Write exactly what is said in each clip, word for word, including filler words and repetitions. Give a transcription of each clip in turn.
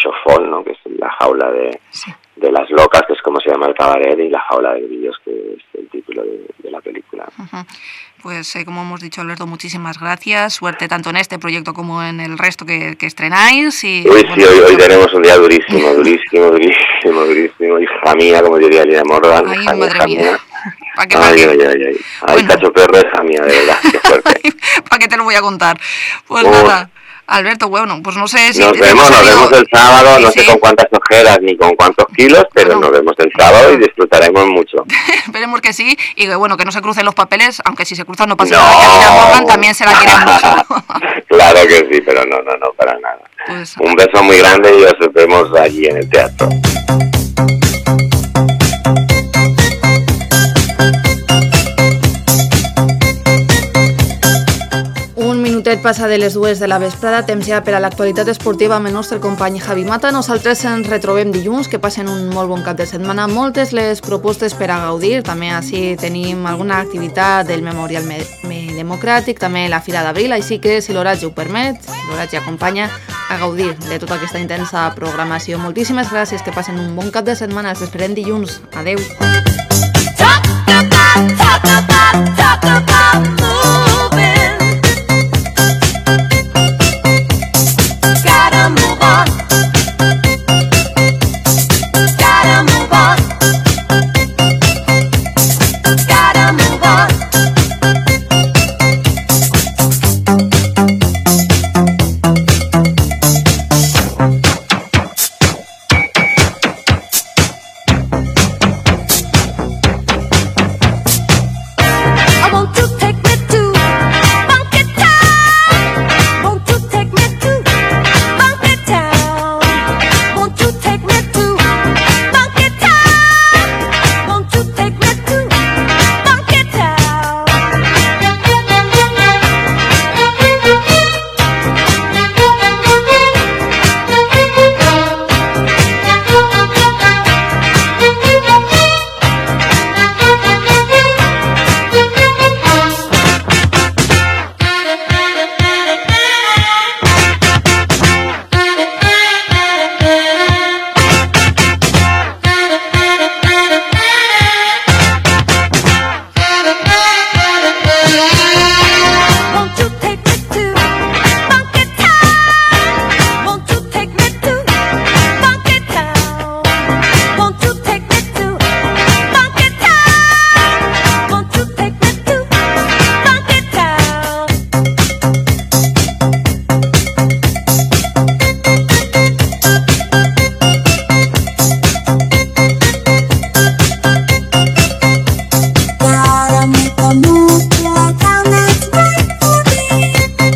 Chofón, ¿no? Que es la jaula de, sí. de las locas, que es como se llama el cabaret, y la jaula de grillos, que es el título de, de la película. Uh-huh. Pues eh, como hemos dicho, Alberto, muchísimas gracias. Suerte tanto en este proyecto como en el resto que, que estrenáis. Y, Uy, bueno, sí, hoy, hoy tenemos un día durísimo, durísimo, durísimo, durísimo. Hija mía, como diría Lina Morgan. Ay, hija madre hija mía. mía. ¿Para qué, ay, pa ay, qué? ay, ay, ay. Ay, Bueno. cacho perro, hija mía, de verdad, qué fuerte. ¿Para qué te lo voy a contar? Pues Uf. nada, Alberto, bueno, pues no sé si... Nos te vemos, hemos nos salido- vemos el sábado, Sí, no sí. sé con cuántas ojeras ni con cuántos kilos, pero Bueno. nos vemos el sábado y disfrutaremos mucho. Esperemos que sí, y que bueno, que no se crucen los papeles, aunque si se cruzan no pasa No. nada, que a Lina Morgan también se la quieren mucho. Claro que sí, pero no, no, no, para nada. Pues, Un beso muy grande y os vemos allí en el teatro. un minutet passa de les dues de la vesprada, temps ja per a l'actualitat esportiva amb el nostre company Javi Mata. Nosaltres ens retrobem dilluns, que passen un molt bon cap de setmana. Moltes les propostes per a gaudir, també així tenim alguna activitat del Memorial Me Me Democràtic, també la Fira d'Abril, així que si l'horatge ho permet, si l'horatge acompanya, a gaudir de tota aquesta intensa programació. Moltíssimes gràcies, que passen un bon cap de setmana. Els esperem dilluns. Adeu. Talk about, talk about, talk about moving. Gotta move on. Gotta move on. Gotta move on. I want to take me to Funky Town. Want to take me to Funky Town. Want to take me to Funky Town. Want to take me to Funky Town. Want to take me to Funky Town. Want to take me to Funky Town. Want to take me to Funky Town. Want to take me to Funky Town. Gotta make a move to a town that's right for me.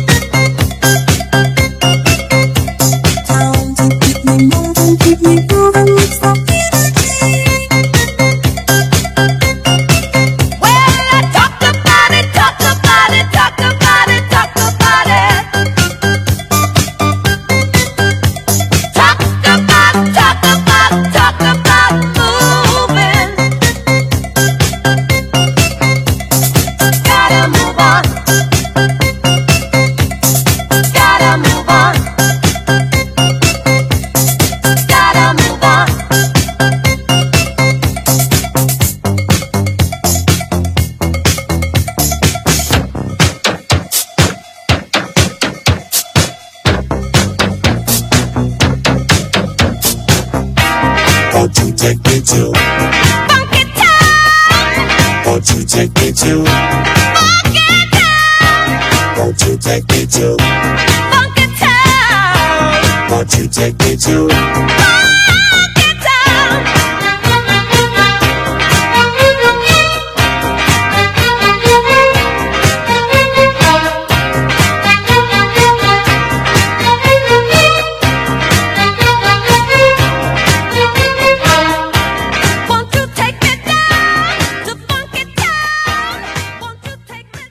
Town to keep me moving, keep me grooving with some energy. Well, I talk about it, talk about it, talk about it, talk about it. Talk about, talk about, talk about moving. Gotta move on. Gotta move on. Gotta move on. Won't you take me to? Funky Town. Won't you take me to? Funky Town. Won't you take me to? Funky Town. Won't you take me to? Funky Town. Want to take me down to Funky Town. Want to take me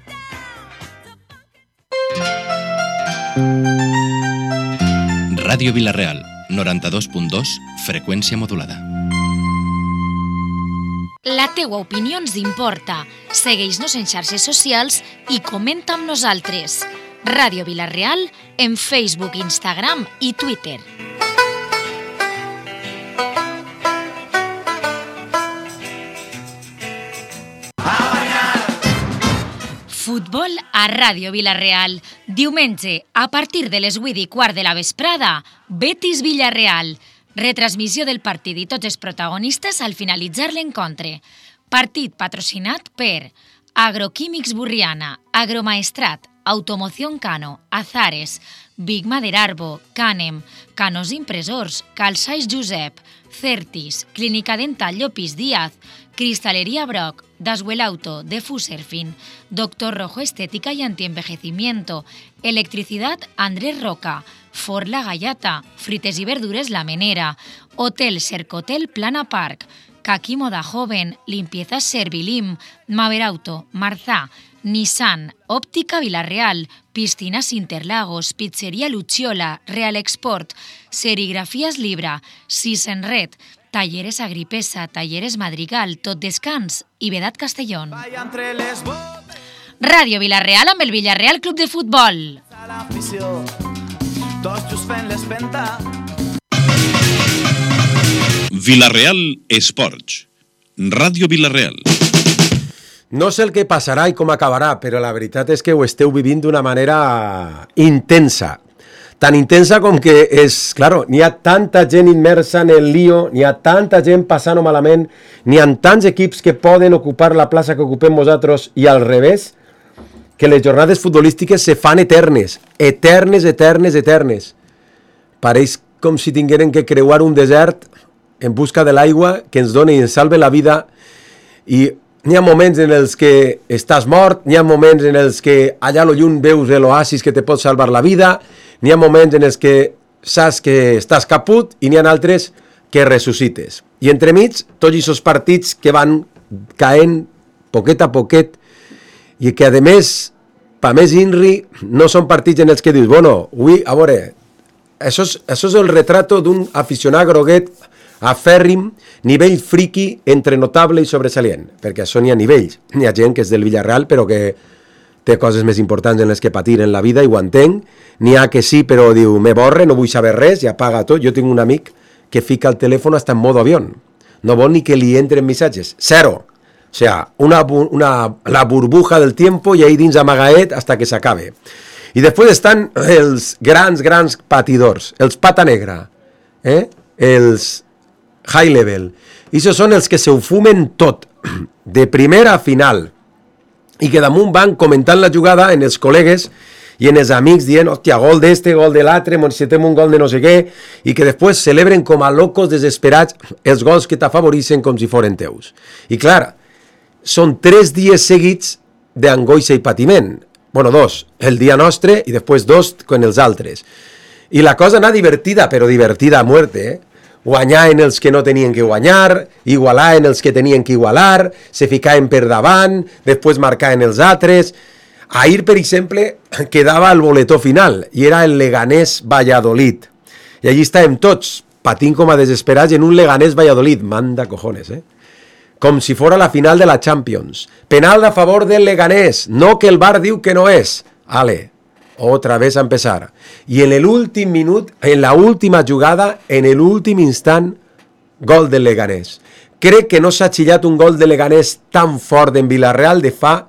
down to Ràdio Vila-real, noranta-dos punt dos, freqüència modulada. La teua opinió ens importa. Segueix-nos en xarxes socials i comenta amb nosaltres. Ràdio Vila-real en Facebook, Instagram i Twitter. Futbol a Ràdio Vila-real. Diumenge, a partir de les vuit i quart de la vesprada, Betis Villarreal. Retransmissió del partit i tots els protagonistes al finalitzar l'encontre. Partit patrocinat per Agroquímics Burriana, Agromaestrat, Automoción Cano, Azares, Big Maderarbo, Canem, Canos Impressors, Calçais Josep, Certis, Clínica Dental Llopis Díaz, Cristalería Brock, Daswell Auto, Defuserfin, Doctor Rojo Estética y Antienvejecimiento, Electricidad Andrés Roca, Ford La Gallata, Frites y Verdures La Menera, Hotel Cercotel Plana Park, Kaki Moda Joven, Limpiezas Servilim, Maverauto, Marzá, Nissan, Óptica Vilarreal, Piscinas Interlagos, Pizzería Lucciola, Real Export, Serigrafías Libra, Sisenred, Talleres Agripesa, Talleres Madrigal, Tot Descans i Vedat Castellón. Ràdio Vilarreal amb el Villarreal Club de Futbol. Vilarreal Esports. Ràdio Vilarreal. No sé el que passarà i com acabarà, però la veritat és que ho esteu vivint d'una manera intensa. Tan intensa com que és, claro, n'hi ha tanta gent immersa en el lío, n'hi ha tanta gent passant-ho malament, n'hi ha tants equips que poden ocupar la plaça que ocupem nosaltres i al revés, que les jornades futbolístiques se fan eternes, eternes, eternes, eternes. Pareix com si tingueren que creuar un desert en busca de l'aigua que ens doni i ens salve la vida, i n'hi ha moments en els que estàs mort, n'hi ha moments en els que allà a lo lluny veus l'oasis que te pot salvar la vida, n'hi ha moments en els que saps que estàs caput i n'hi ha altres que ressuscites. I entremig, tots aquests partits que van caent poquet a poquet i que, a més, pa més inri, no són partits en els que dius, bueno, ui, a veure, això és, això és el retrato d'un aficionat groguet afèrrim, nivell friqui entre notable i sobresalient, perquè això n'hi ha nivells. N'hi ha gent que és del Villarreal però que té coses més importants en les que patir en la vida i ho entenc. N'hi ha que sí però diu, me borre, no vull saber res i apaga tot. Jo tinc un amic que fica el telèfon hasta en modo avión. No vol ni que li entren missatges. Cero. O sea, una, una, la burbuja del tiempo i ahí dins amagaet hasta que s'acabe. I després estan els grans, grans patidors, els pata negra, eh? Els high level. I això són els que se ho fumen tot, de primera a final, i que damunt van comentant la jugada en els col·legues i en els amics dient, hòstia, gol d'este, gol de l'altre, necessitem un gol de no sé què, i que després celebren com a locos desesperats els gols que t'afavoreixen com si foren teus. I clar, són tres dies seguits d'angoixa i patiment. Bueno, dos, el dia nostre i després dos con els altres. I la cosa anà divertida, però divertida a muerte, eh? Guanyar en els que no tenien que guanyar, igualar en els que tenien que igualar, se ficaven per davant, després marcar en els altres. Ahir, per exemple, quedava el boletó final, i era el Leganés Valladolid. I allí estàvem tots, patint com a desesperats en un Leganés Valladolid. Manda cojones, eh? Com si fora la final de la Champions. Penal a favor del Leganés, no que el V A R diu que no és. Ale, otra vez a empezar. Y en el último minuto, en la última jugada, en el últim instant, gol del Leganés. Crec que no s'ha xillat un gol de Leganés tan fort en Villarreal de fa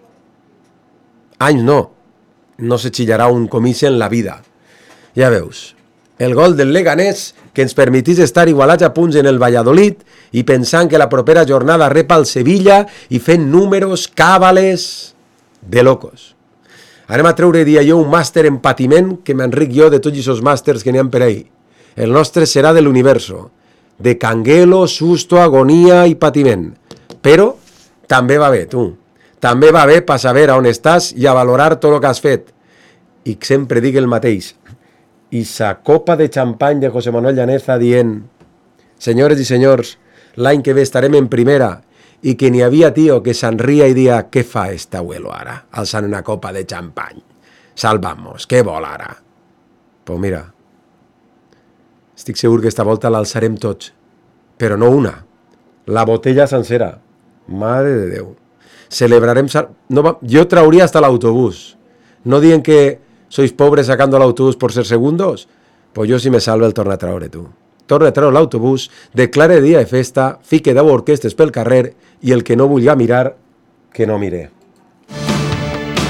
anys, no. No se xillarà un comici en la vida. Ja veus, el gol del Leganés que ens permetís estar igualats a punts en el Valladolid i pensant que la propera jornada repa el Sevilla i fent números, càbales de locos. Anem a treure, dia jo, un màster en patiment que m'enric jo de tots aquests màsters que n'hi ha per ahí. El nostre serà de l'universo, de canguelo, susto, agonia i patiment. Però també va bé, tu. També va bé per saber on estàs i a valorar tot el que has fet. I sempre dic el mateix. I sa copa de xampany de José Manuel Llaneza dient, senyores i senyors, l'any que ve estarem en primera, i que n'hi havia tio que s'enria i dia, què fa este abuelo ara? Alçant una copa de xampany. Salvamos, què vol ara? Pues mira, estic segur que esta volta l'alçarem tots, però no una, la botella sencera. Mare de Déu. Celebrarem... No va... Jo trauria hasta l'autobús. No diuen que sois pobres sacando l'autobús por ser segundos? Pues jo si me salve el torna a traure, tu. Torna a treure l'autobús, declare dia de festa, fique deu orquestes pel carrer i el que no vulgui mirar, que no mire.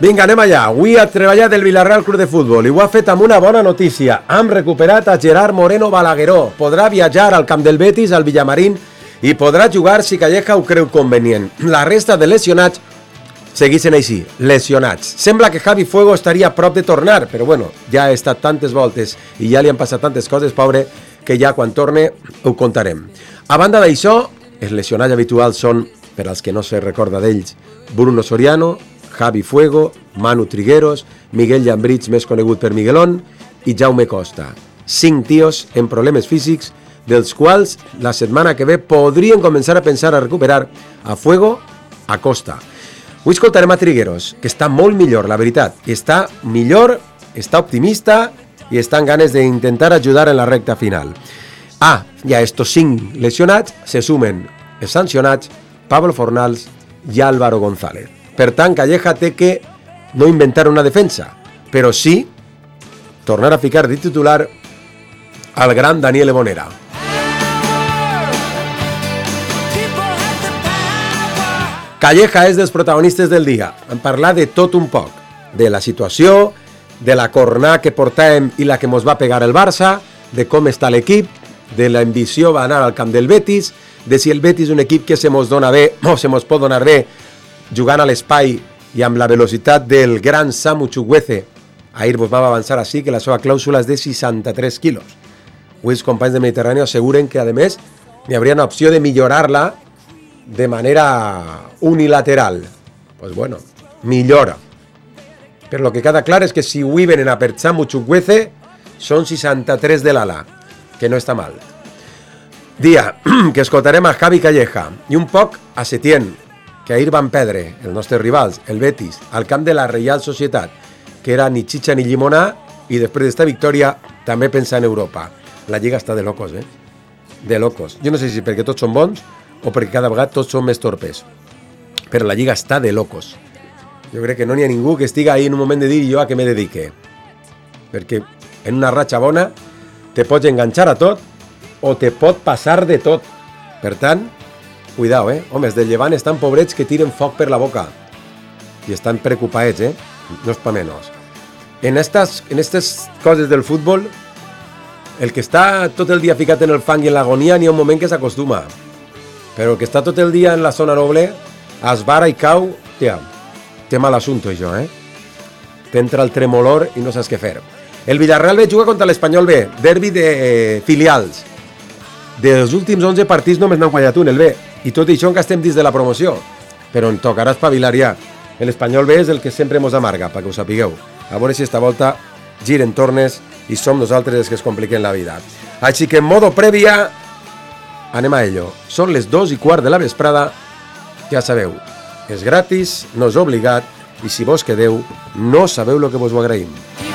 Vinga, anem allà. Avui ha treballat el Villarreal Club de Futbol i ho ha fet amb una bona notícia. Hem recuperat a Gerard Moreno Balagueró. Podrà viatjar al camp del Betis, al Villamarín, i podrà jugar si Calleja ho creu convenient. La resta de lesionats segueixen així, lesionats. Sembla que Javi Fuego estaria a prop de tornar, però bueno, ja ha estat tantes voltes i ja li han passat tantes coses, pobre, que ja quan torne ho contarem. A banda d'això, els lesionats habituals són, per als que no se recorda d'ells, Bruno Soriano, Javi Fuego, Manu Trigueros, Miguel Llambritz, més conegut per Miguelón, i Jaume Costa. Cinc tios en problemes físics, dels quals la setmana que ve podrien començar a pensar a recuperar a Fuego, a Costa. Avui escoltarem a Trigueros, que està molt millor, la veritat. Està millor, està optimista i està amb ganes d'intentar ajudar en la recta final. Ah, i a estos cinc lesionats se sumen els sancionats Pablo Fornals i Álvaro González. Per tant, Calleja té que no inventar una defensa, però sí tornar a ficar de titular al gran Daniel Ebonera. Calleja és dels protagonistes del dia. Hem parlat de tot un poc, de la situació, de la cornà que portàvem i la que mos va pegar el Barça, de com està l'equip, de l'ambició va anar al camp del Betis, de si el Betis és un equip que se mos dona bé o se mos pot donar bé jugant a l'espai i amb la velocitat del gran Samu Chukwueze. Ahir vos vam avançar així que la seva clàusula és de seixanta-tres quilos. Avui els companys de Mediterrani asseguren que, a més, hi hauria una opció de millorar-la de manera unilateral. Pues bueno, millora. Però lo que queda clar és que si avui venen a per Samu Chukwueze són seixanta-tres de l'ala, que no està mal. Dia que escoltarem a Javi Calleja i un poc a Setién, que ahir van perdre els nostres rivals, el Betis, al camp de la Reial Societat, que era ni xitxa ni llimonà, i després d'esta victòria també pensa en Europa. La Lliga està de locos, eh? De locos. Jo no sé si perquè tots són bons o perquè cada vegada tots són més torpes. Però la Lliga està de locos. Jo crec que no n'hi ha ningú que estiga ahí en un moment de dir jo a què me dedique. Perquè en una ratxa bona te pots enganxar a tot o te pot passar de tot. Per tant, cuidao, eh? Home, els del Llevant estan pobrets que tiren foc per la boca. I estan preocupats, eh? No és pa menys. En estas, en estas coses del futbol, el que està tot el dia ficat en el fang i en l'agonia n'hi ha un moment que s'acostuma. Però el que està tot el dia en la zona noble esbara i cau, tia, té mal assumpte això, eh? T'entra el tremolor i no saps què fer. El Villarreal B juga contra l'Espanyol B, derbi de eh, filials. Dels últims onze partits només n'han guanyat un, el B, i tot això que estem dins de la promoció. Però en tocarà espavilar ja. L'Espanyol B és el que sempre mos amarga, perquè ho sapigueu. A veure si esta volta giren tornes i som nosaltres els que es compliquen la vida. Així que en modo prèvia, anem a ello. Són les dos i quart de la vesprada. Ja sabeu, és gratis, no és obligat, i si vos quedeu, no sabeu el que vos ho agraïm.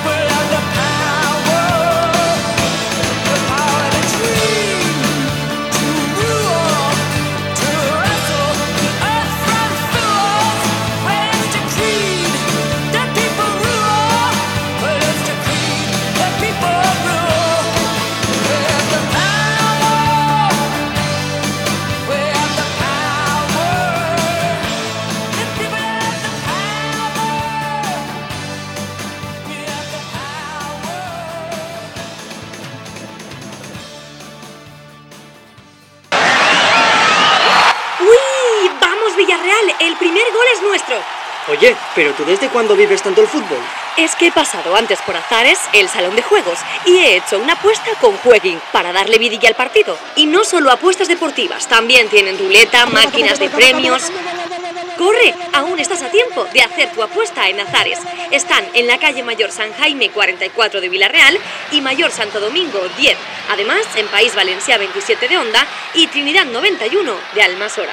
El primer gol es nuestro. Oye, ¿pero tú desde cuándo vives tanto el fútbol? Es que he pasado antes por Azares, el salón de juegos, y he hecho una apuesta con Jueguin para darle vidilla al partido. Y no solo apuestas deportivas, también tienen ruleta, máquinas de premios. ¡Corre! Aún estás a tiempo de hacer tu apuesta en Azares. Están en la calle Mayor San Jaime cuarenta y cuatro de Villarreal y Mayor Santo Domingo diez. Además, en País Valencià veintisiete de Onda y Trinidad noventa y uno de Almasora.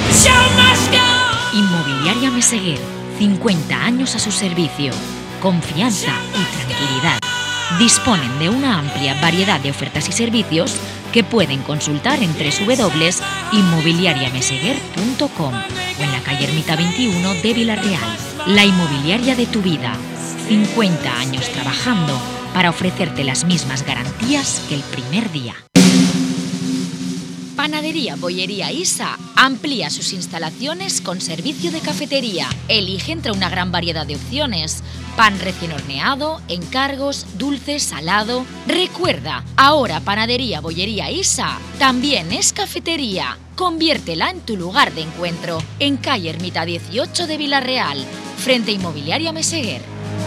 Inmobiliaria Meseguer, cincuenta años a su servicio. Confianza y tranquilidad. Disponen de una amplia variedad de ofertas y servicios que pueden consultar en doble u doble u doble u punto inmobiliaria meseguer punto com o en la calle Ermita veintiuno de Villarreal. La inmobiliaria de tu vida. cincuenta años trabajando para ofrecerte las mismas garantías que el primer día. Panadería Bollería Isa amplía sus instalaciones con servicio de cafetería. Elige entre una gran variedad de opciones. Pan recién horneado, encargos, dulce, salado. Recuerda, ahora Panadería Bollería Isa también es cafetería. Conviértela en tu lugar de encuentro. En calle Ermita dieciocho de Villarreal, frente a Inmobiliaria Meseguer.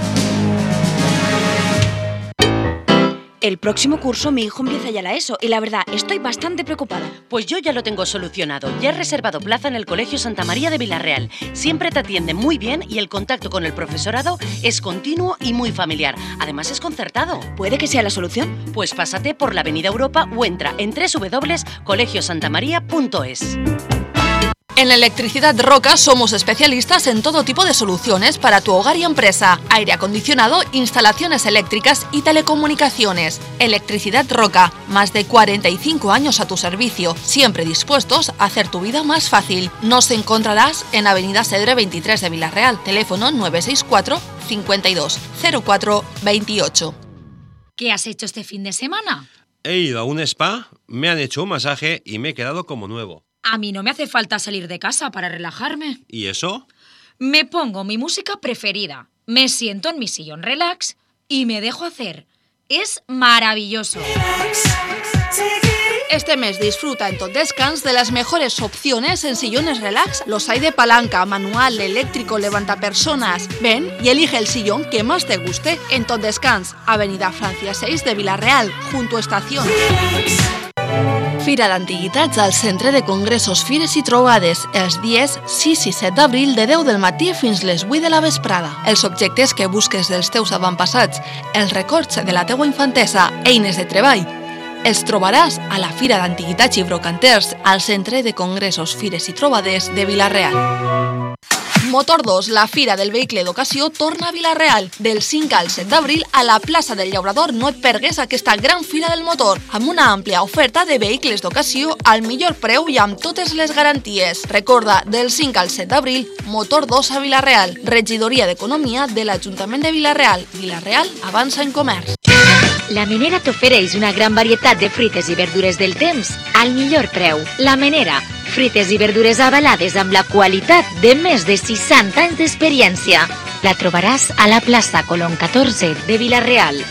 El próximo curso mi hijo empieza ya la ESO y la verdad estoy bastante preocupada. Pues yo ya lo tengo solucionado. Ya he reservado plaza en el Colegio Santa María de Villarreal. Siempre te atienden muy bien y el contacto con el profesorado es continuo y muy familiar. Además es concertado. ¿Puede que sea la solución? Pues pásate por la Avenida Europa o entra en doble u doble u doble u punto colegio santa maría punto es. En Electricidad Roca somos especialistas en todo tipo de soluciones para tu hogar y empresa. Aire acondicionado, instalaciones eléctricas y telecomunicaciones. Electricidad Roca, más de cuarenta y cinco años a tu servicio, siempre dispuestos a hacer tu vida más fácil. Nos encontrarás en Avenida Cedre veintitrés de Villarreal, teléfono nueve seis cuatro, cincuenta y dos, cero cuatro, veintiocho. ¿Qué has hecho este fin de semana? He ido a un spa, me han hecho un masaje y me he quedado como nuevo. A mí no me hace falta salir de casa para relajarme. ¿Y eso? Me pongo mi música preferida, me siento en mi sillón relax y me dejo hacer. Es maravilloso. Este mes disfruta en Tot Descans de las mejores opciones en sillones relax. Los hay de palanca, manual, eléctrico, levantapersonas. Ven y elige el sillón que más te guste en Tot Descans, Avenida Francia seis de Villarreal, junto a Estación. Fira d'Antiguitats al Centre de Congressos, Fires i Trobades, els dies sis i set d'abril de deu del matí fins les vuit de la vesprada. Els objectes que busques dels teus avantpassats, els records de la teua infantesa, eines de treball, els trobaràs a la Fira d'Antiguitats i Brocanters al Centre de Congressos, Fires i Trobades de Villarreal. Motor dos, la Fira del Vehicle d'Ocasió, torna a Villarreal. Del cinc al set d'abril a la plaça del Llaurador no et pergues aquesta gran Fira del Motor, amb una àmplia oferta de vehicles d'ocasió al millor preu i amb totes les garanties. Recorda, del cinc al set d'abril, Motor dos a Villarreal. Regidoria d'Economia de l'Ajuntament de Villarreal. Villarreal avança en comerç. La Menera t'ofereix una gran varietat de fruites i verdures del temps al millor preu. La Menera, fruites i verdures avalades amb la qualitat de més de seixanta anys d'experiència. La trobaràs a la plaça Colón catorze de Villarreal.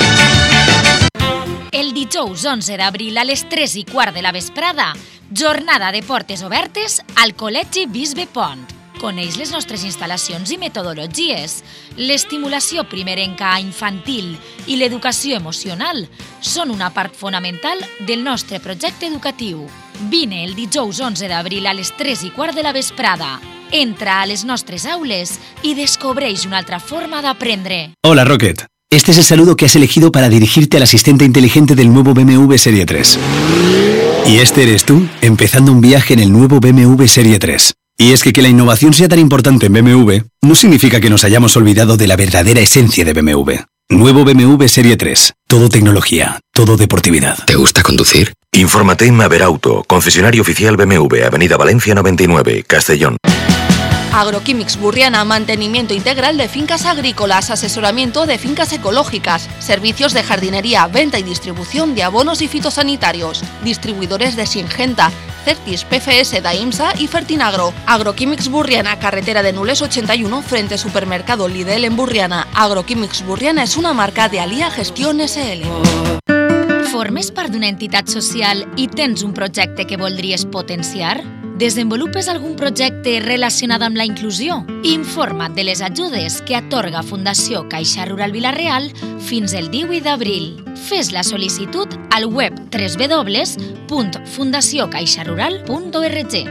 El dijous onze d'abril a les tres i quart de la vesprada, jornada de portes obertes al Col·legi Bisbe Pont. Coneix les nostres instal·lacions i metodologies. L'estimulació primerenca infantil i l'educació emocional són una part fonamental del nostre projecte educatiu. Vine el dijous onze d'abril a les tres i quart de la vesprada. Entra a les nostres aules y descubreix una altra forma d'aprendre. Hola, Rocket. Este es el saludo que has elegido para dirigirte al asistente inteligente del nuevo B M W Serie tres. Y este eres tú, empezando un viaje en el nuevo B M W Serie tres. Y es que que la innovación sea tan importante en B M W no significa que nos hayamos olvidado de la verdadera esencia de B M W. Nuevo B M W Serie tres. Todo tecnología, todo deportividad. ¿Te gusta conducir? Infórmate en Maverauto, concesionario oficial B M W, Avenida Valencia noventa y nueve, Castellón. Agroquímics Burriana, mantenimiento integral de fincas agrícolas, asesoramiento de fincas ecológicas, servicios de jardinería, venta y distribución de abonos y fitosanitarios, distribuidores de Singenta, Certis, P F S, Daimsa y Fertinagro. Agroquímics Burriana, carretera de Nules ochenta y uno, frente Supermercado Lidl en Burriana. Agroquímics Burriana es una marca de Alia Gestión S L. Formes part d'una entitat social i tens un projecte que voldries potenciar? Desenvolupes algun projecte relacionat amb la inclusió? Informa't de les ajudes que atorga Fundació Caixa Rural Villarreal fins el divuit d'abril. Fes la sol·licitud al web doble u doble u doble u punt fundació caixa rural punt org.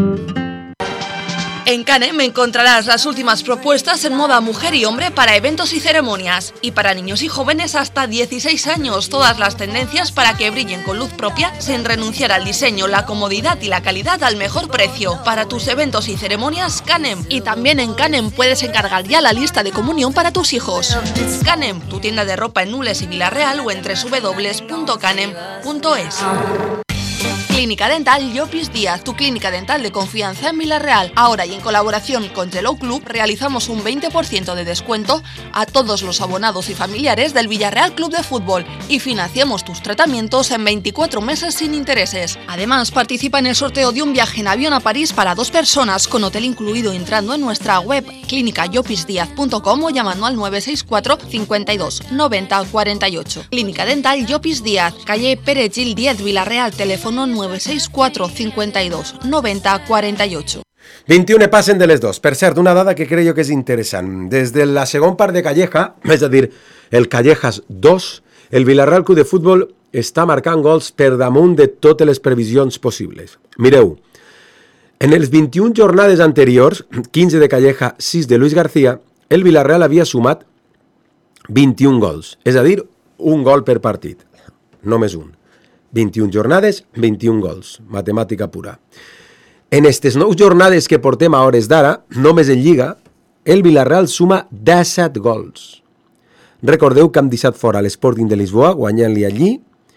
En Canem encontrarás las últimas propuestas en moda mujer y hombre para eventos y ceremonias. Y para niños y jóvenes hasta dieciséis años, todas las tendencias para que brillen con luz propia sin renunciar al diseño, la comodidad y la calidad al mejor precio. Para tus eventos y ceremonias, Canem. Y también en Canem puedes encargar ya la lista de comunión para tus hijos. Canem, tu tienda de ropa en Nules y Villarreal o en doble u doble u doble u punto canem punto es. Clínica Dental Llopis Díaz, tu clínica dental de confianza en Villarreal. Ahora y en colaboración con Hello Club realizamos un veinte por ciento de descuento a todos los abonados y familiares del Villarreal Club de Fútbol y financiamos tus tratamientos en veinticuatro meses sin intereses. Además, participa en el sorteo de un viaje en avión a París para dos personas con hotel incluido entrando en nuestra web clínica llopis díaz punto com o llamando al nueve seis cuatro cincuenta y dos noventa cuarenta y ocho. Clínica Dental Llopis Díaz, calle Pérez Gil diez, Villarreal, teléfono nueve seis cuatro cincuenta y dos noventa cuarenta y ocho. vint-i-u passen de les dos. Per cert, una dada que crec jo que és interessant. Des de la segon part de Calleja, és a dir, el Callejas dos, el Villarreal Club de Futbol està marcant gols per damunt de totes les previsions possibles. Mireu, en els vint-i-u jornades anteriors, quinze de Calleja, sis de Luis García, el Villarreal havia sumat vint-i-u gols, és a dir, un gol per partit, només un. vint-i-u jornades, vint-i-u gols, matemàtica pura. En aquestes nou jornades que portem a hores d'ara, només en Lliga, el Villarreal suma disset gols. Recordeu que hem deixat fora l'Sporting de Lisboa, guanyant-li allí,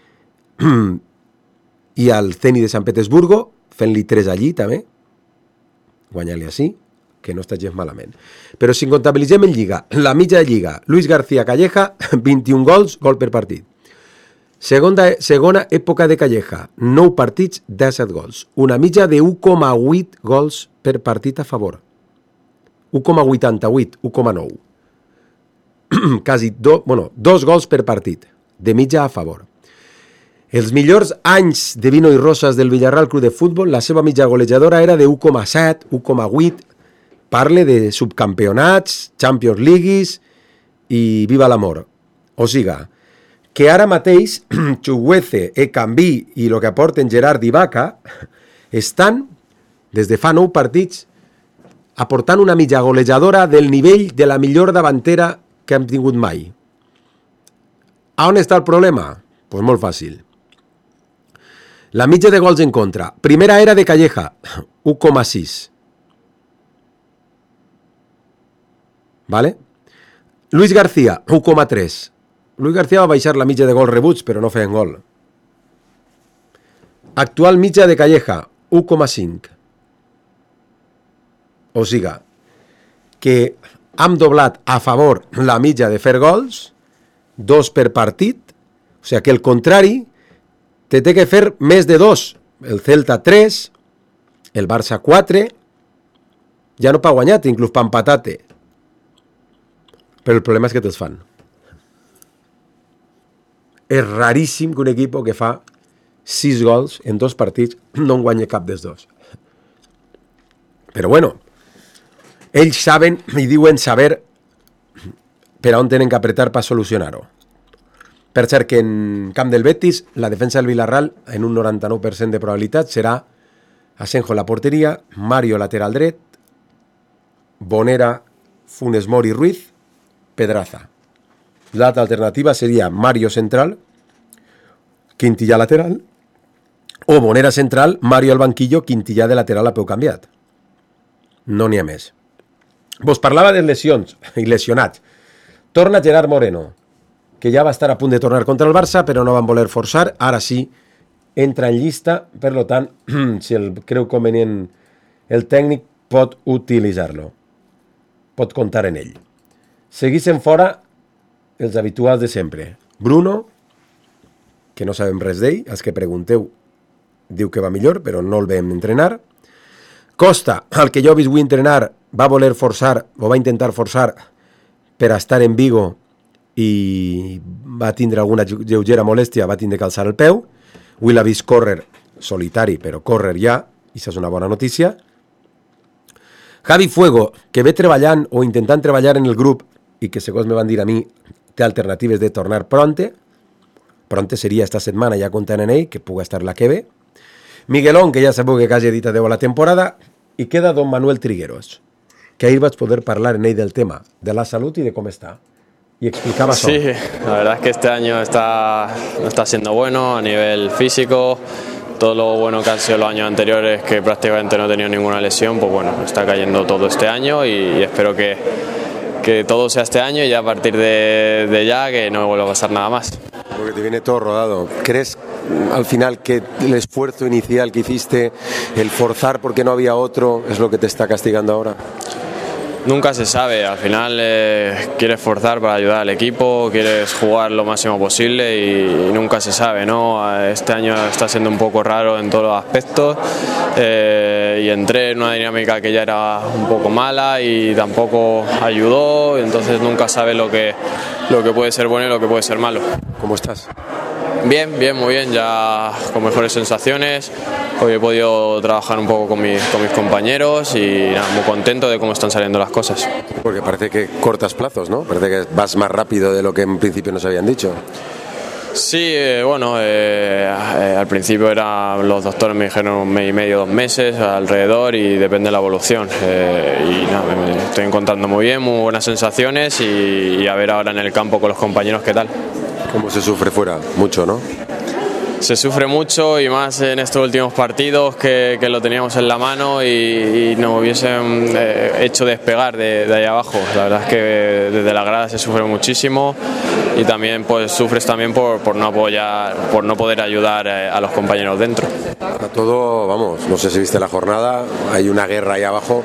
i al Zenit de Sant Petersburgo, fent-li tres allí també, guanyant-li així, que no està gens malament. Però si comptabilitzem en Lliga, la mitja de Lliga, Luis García Calleja, vint-i-u gols, gol per partit. Segona, segona època de Calleja, nou partits, disset gols. Una mitja de u coma vuit gols per partit a favor. u coma vuitanta-vuit, u coma nou. Quasi do, bueno, dos gols per partit, de mitja a favor. Els millors anys de Vino i Rosas del Villarreal Club de Futbol, la seva mitja golejadora era de u coma set, u coma vuit. Parle de subcampionats, Champions Leagues i viva l'amor. O siga, que ara mateix Chuguece, Ekambi i el que aporten Gerard i Vaca estan, des de fa nou partits, aportant una mitja golejadora del nivell de la millor davantera que hem tingut mai. A on està el problema? Doncs pues molt fàcil. La mitja de gols en contra. Primera era de Calleja, u coma sis. ¿Vale? Luis García, u coma tres. Luis García va baixar la mitja de gols rebuts, però no feien gol. Actual mitja de Calleja, u coma cinc. O siga, que hem doblat a favor la mitja de fer gols, dos per partit, o sigui que el contrari te té que fer més de dos. El Celta tres, el Barça quatre, ja no pa guanyat, inclús pa empatat-te. Però el problema és que te'ls fan. És raríssim que un equip que fa sis gols en dos partits no en guanya cap dels dos. Però bueno, ells saben i diuen saber per on tenen que apretar per solucionar-ho. Per cert que en camp del Betis, la defensa del Villarreal, en un noranta-nou per cent de probabilitat, serà Asenjo en la porteria, Mario lateral dret, Bonera, Funes Mori, Ruiz, Pedraza. L'altra alternativa seria Mario central, Quintillà lateral, o Bonera central, Mario al banquillo, Quintillà de lateral a peu canviat. No n'hi ha més. Vos parlava de lesions i lesionats. Torna Gerard Moreno, que ja va estar a punt de tornar contra el Barça, però no van voler forçar. Ara sí, entra en llista, per tant, si el creu convenient el tècnic, pot utilitzar-lo. Pot comptar en ell. Seguissin fora els habituals de sempre. Bruno, que no sabem res d'ell, els que pregunteu diu que va millor, però no el vam entrenar. Costa, el que jo he vist avui entrenar, va voler forçar, o va intentar forçar per estar en Vigo i va tindre alguna lleugera molèstia, va tindre que alçar el peu. Avui l'ha vist córrer solitari, però córrer ja, i això és una bona notícia. Javi Fuego, que ve treballant o intentant treballar en el grup i que segons me van dir a mi té alternatives de tornar pronte. Pronte seria esta setmana, ja comptant en ell, que pugui estar la que ve. Miguelón, que ja sabeu que quasi dit adeu a la temporada. I queda don Manuel Trigueros, que ahir vaig poder parlar en ell del tema, de la salut y de cómo está. Y explicaba eso. Sí, la verdad es que este año está, no está siendo bueno a nivel físico. Todo lo bueno que han sido los años anteriores, que prácticamente no he tenido ninguna lesión, pues bueno, está cayendo todo este año y, y espero que, que todo sea este año y ya a partir de, de ya que no me vuelva a pasar nada más. Porque te viene todo rodado. ¿Crees al final que el esfuerzo inicial que hiciste, el forzar porque no había otro, es lo que te está castigando ahora? Nunca se sabe, al final eh, quieres forzar para ayudar al equipo, quieres jugar lo máximo posible y, y nunca se sabe, ¿no? Este año está siendo un poco raro en todos los aspectos eh, y entré en una dinámica que ya era un poco mala y tampoco ayudó, entonces nunca sabes lo que, lo que puede ser bueno y lo que puede ser malo. ¿Cómo estás? Bien, bien, muy bien, ya con mejores sensaciones. Hoy he podido trabajar un poco con mis, con mis compañeros y nada, muy contento de cómo están saliendo las cosas. Porque parece que cortas plazos, ¿no? Parece que vas más rápido de lo que en principio nos habían dicho. Sí, eh, bueno, eh, eh, al principio era, los doctores me dijeron un mes y medio, dos meses alrededor y depende de la evolución. Eh, y nada, me estoy encontrando muy bien, muy buenas sensaciones y, y a ver ahora en el campo con los compañeros qué tal. ¿Cómo se sufre fuera? Mucho, ¿no? Se sufre mucho y más en estos últimos partidos que, que lo teníamos en la mano y, y nos hubiesen eh, hecho despegar de, de ahí abajo. La verdad es que desde la grada se sufre muchísimo y también pues sufres también por, por no apoyar, por no poder ayudar eh, a los compañeros dentro. A todo, vamos, no sé si viste la jornada, hay una guerra ahí abajo.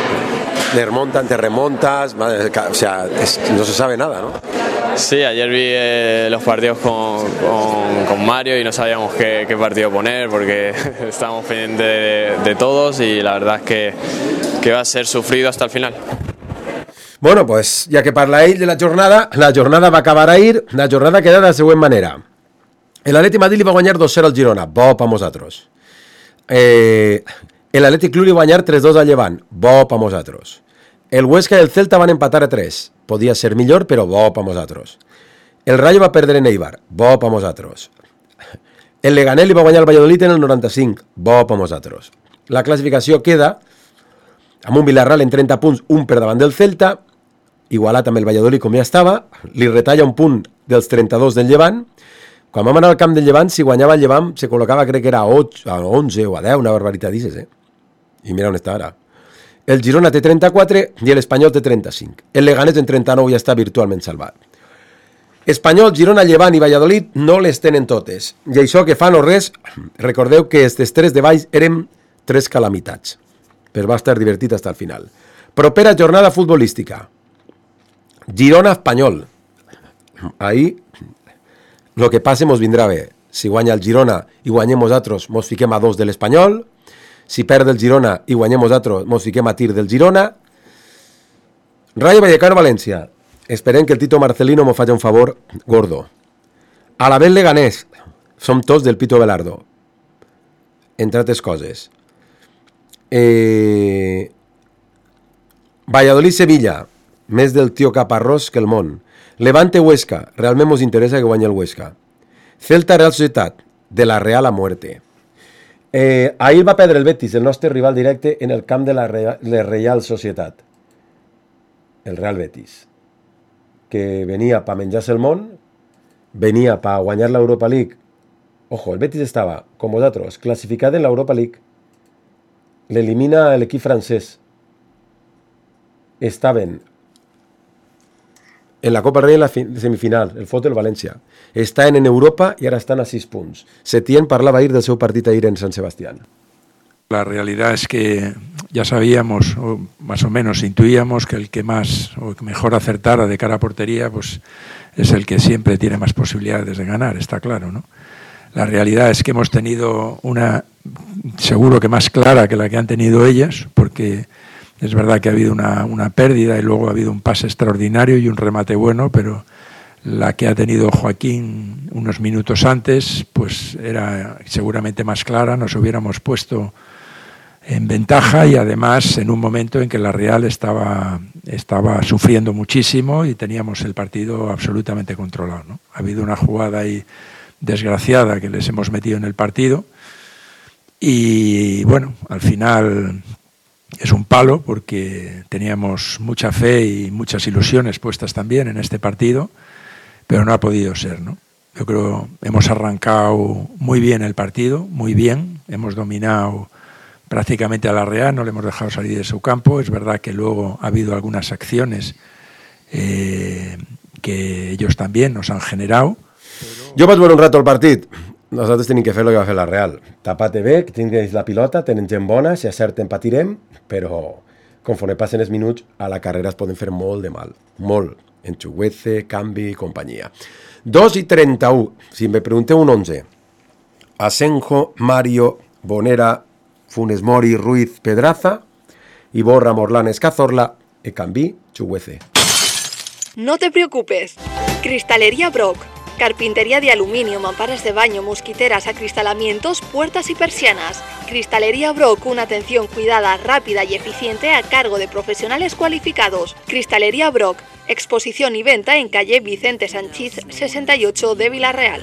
Te remontan, te remontas, madre, o sea, es, no se sabe nada, ¿no? Sí, ayer vi eh, los partidos con, con, con Mario y no sabíamos qué, qué partido poner porque estábamos pendientes de, de todos y la verdad es que, que va a ser sufrido hasta el final. Bueno, pues ja que parlàveu de la jornada, la jornada va acabar ahir, la jornada queda de la següent manera. L'Atlètic Madrid li va guanyar dos cero al Girona, bo pa nosaltres. Eh, L'Atlètic Club li va guanyar tres dos al Llevant, bo pa nosaltres. El Huesca i el Celta van empatar a tres, podia ser millor, però bo pa nosaltres. El Rayo va perdre en Eibar, bo pa nosaltres. El Leganés li va guanyar el Valladolid en el noranta-cinc, bo pa nosaltres. La classificació queda amb un Villarreal en trenta punts, un per davant del Celta, igualat amb el Valladolid com ja estava, li retalla un punt dels trenta-dos del Llevant. Quan vam anar al camp del Llevant, si guanyava el Llevant, se col·locava, crec que era a onze o a deu, una barbaritat dices, eh? I mira on està ara. El Girona té trenta-quatre i l'Espanyol té trenta-cinc. El Leganés en trenta-nou ja està virtualment salvat. Espanyol, Girona, Llevant i Valladolid no les tenen totes. I això que fa no res, recordeu que aquestes tres de baix eren tres calamitats. Però va estar divertit fins al final. Propera jornada futbolística. Girona-Espanyol. Ahí lo que passe mos vindrà bé. Si guanya el Girona i guanyem nosaltres, mos fiquem a dos de l'Espanyol. Si perd el Girona i guanyem nosaltres, mos fiquem a tir del Girona. Rayo Vallecano-València. Esperem que el Tito Marcelino mos faci un favor gordo. Alavés Leganés. Som tots del Pito Velardo. Entre altres coses. Eh... Valladolid-Sevilla. Més del tio Caparrós que el món. Levante-Huesca. Realment mos interessa que guanyi el Huesca. Celta-Real Societat. De la Real a muerte. Eh, ahir va perdre el Betis, el nostre rival directe, en el camp de la Real, de Real Societat. El Real Betis. Que venia per menjar-se el món, venia per guanyar l'Europa League. Ojo, el Betis estava, com vosaltres, classificat en l'Europa League. L'elimina l'equip francès. Estaven en la Copa del Rei en la semifinal, el fot el València. Estan en Europa y ahora están a seis puntos. Setién parlava ahir del seu partit ahir en San Sebastián. La realidad es que ya sabíamos, o más o menos intuíamos, que el que más o que mejor acertara de cara a portería pues es el que siempre tiene más posibilidades de ganar, está claro, ¿no? La realidad es que hemos tenido una, seguro que más clara que la que han tenido ellas, porque es verdad que ha habido una, una pérdida y luego ha habido un pase extraordinario y un remate bueno, pero la que ha tenido Joaquín unos minutos antes, pues era seguramente más clara, nos hubiéramos puesto en ventaja y además en un momento en que la Real estaba, estaba sufriendo muchísimo y teníamos el partido absolutamente controlado, ¿no? Ha habido una jugada ahí desgraciada que les hemos metido en el partido y bueno, al final es un palo porque teníamos mucha fe y muchas ilusiones puestas también en este partido, pero no ha podido ser, ¿no? Yo creo que hemos arrancado muy bien el partido, muy bien, hemos dominado prácticamente a la Real, no le hemos dejado salir de su campo. Es verdad que luego ha habido algunas acciones eh, que ellos también nos han generado, Jo vaig veure un rato el partit. Nosaltres tenim que fer el que va fer la Real. Tapate bé, que tinguis la pilota, tenen gent bona, si acerten patirem, però conforme passen els minuts, a la carrera es poden fer molt de mal. Molt. Enxuguece, canvi i companyia. dos i trenta-u. Si me pregunteu un onze. Asenjo, Mario, Bonera, Funes Mori, Ruiz, Pedraza, Iborra, Morlanes, Cazorla, e canvi, Chuguece. No te preocupes. Cristalería Brock. Carpintería de aluminio, mamparas de baño, mosquiteras, acristalamientos, puertas y persianas. Cristalería Brock, una atención cuidada, rápida y eficiente a cargo de profesionales cualificados. Cristalería Brock, exposición y venta en calle Vicente Sanchís sesenta y ocho de Villarreal.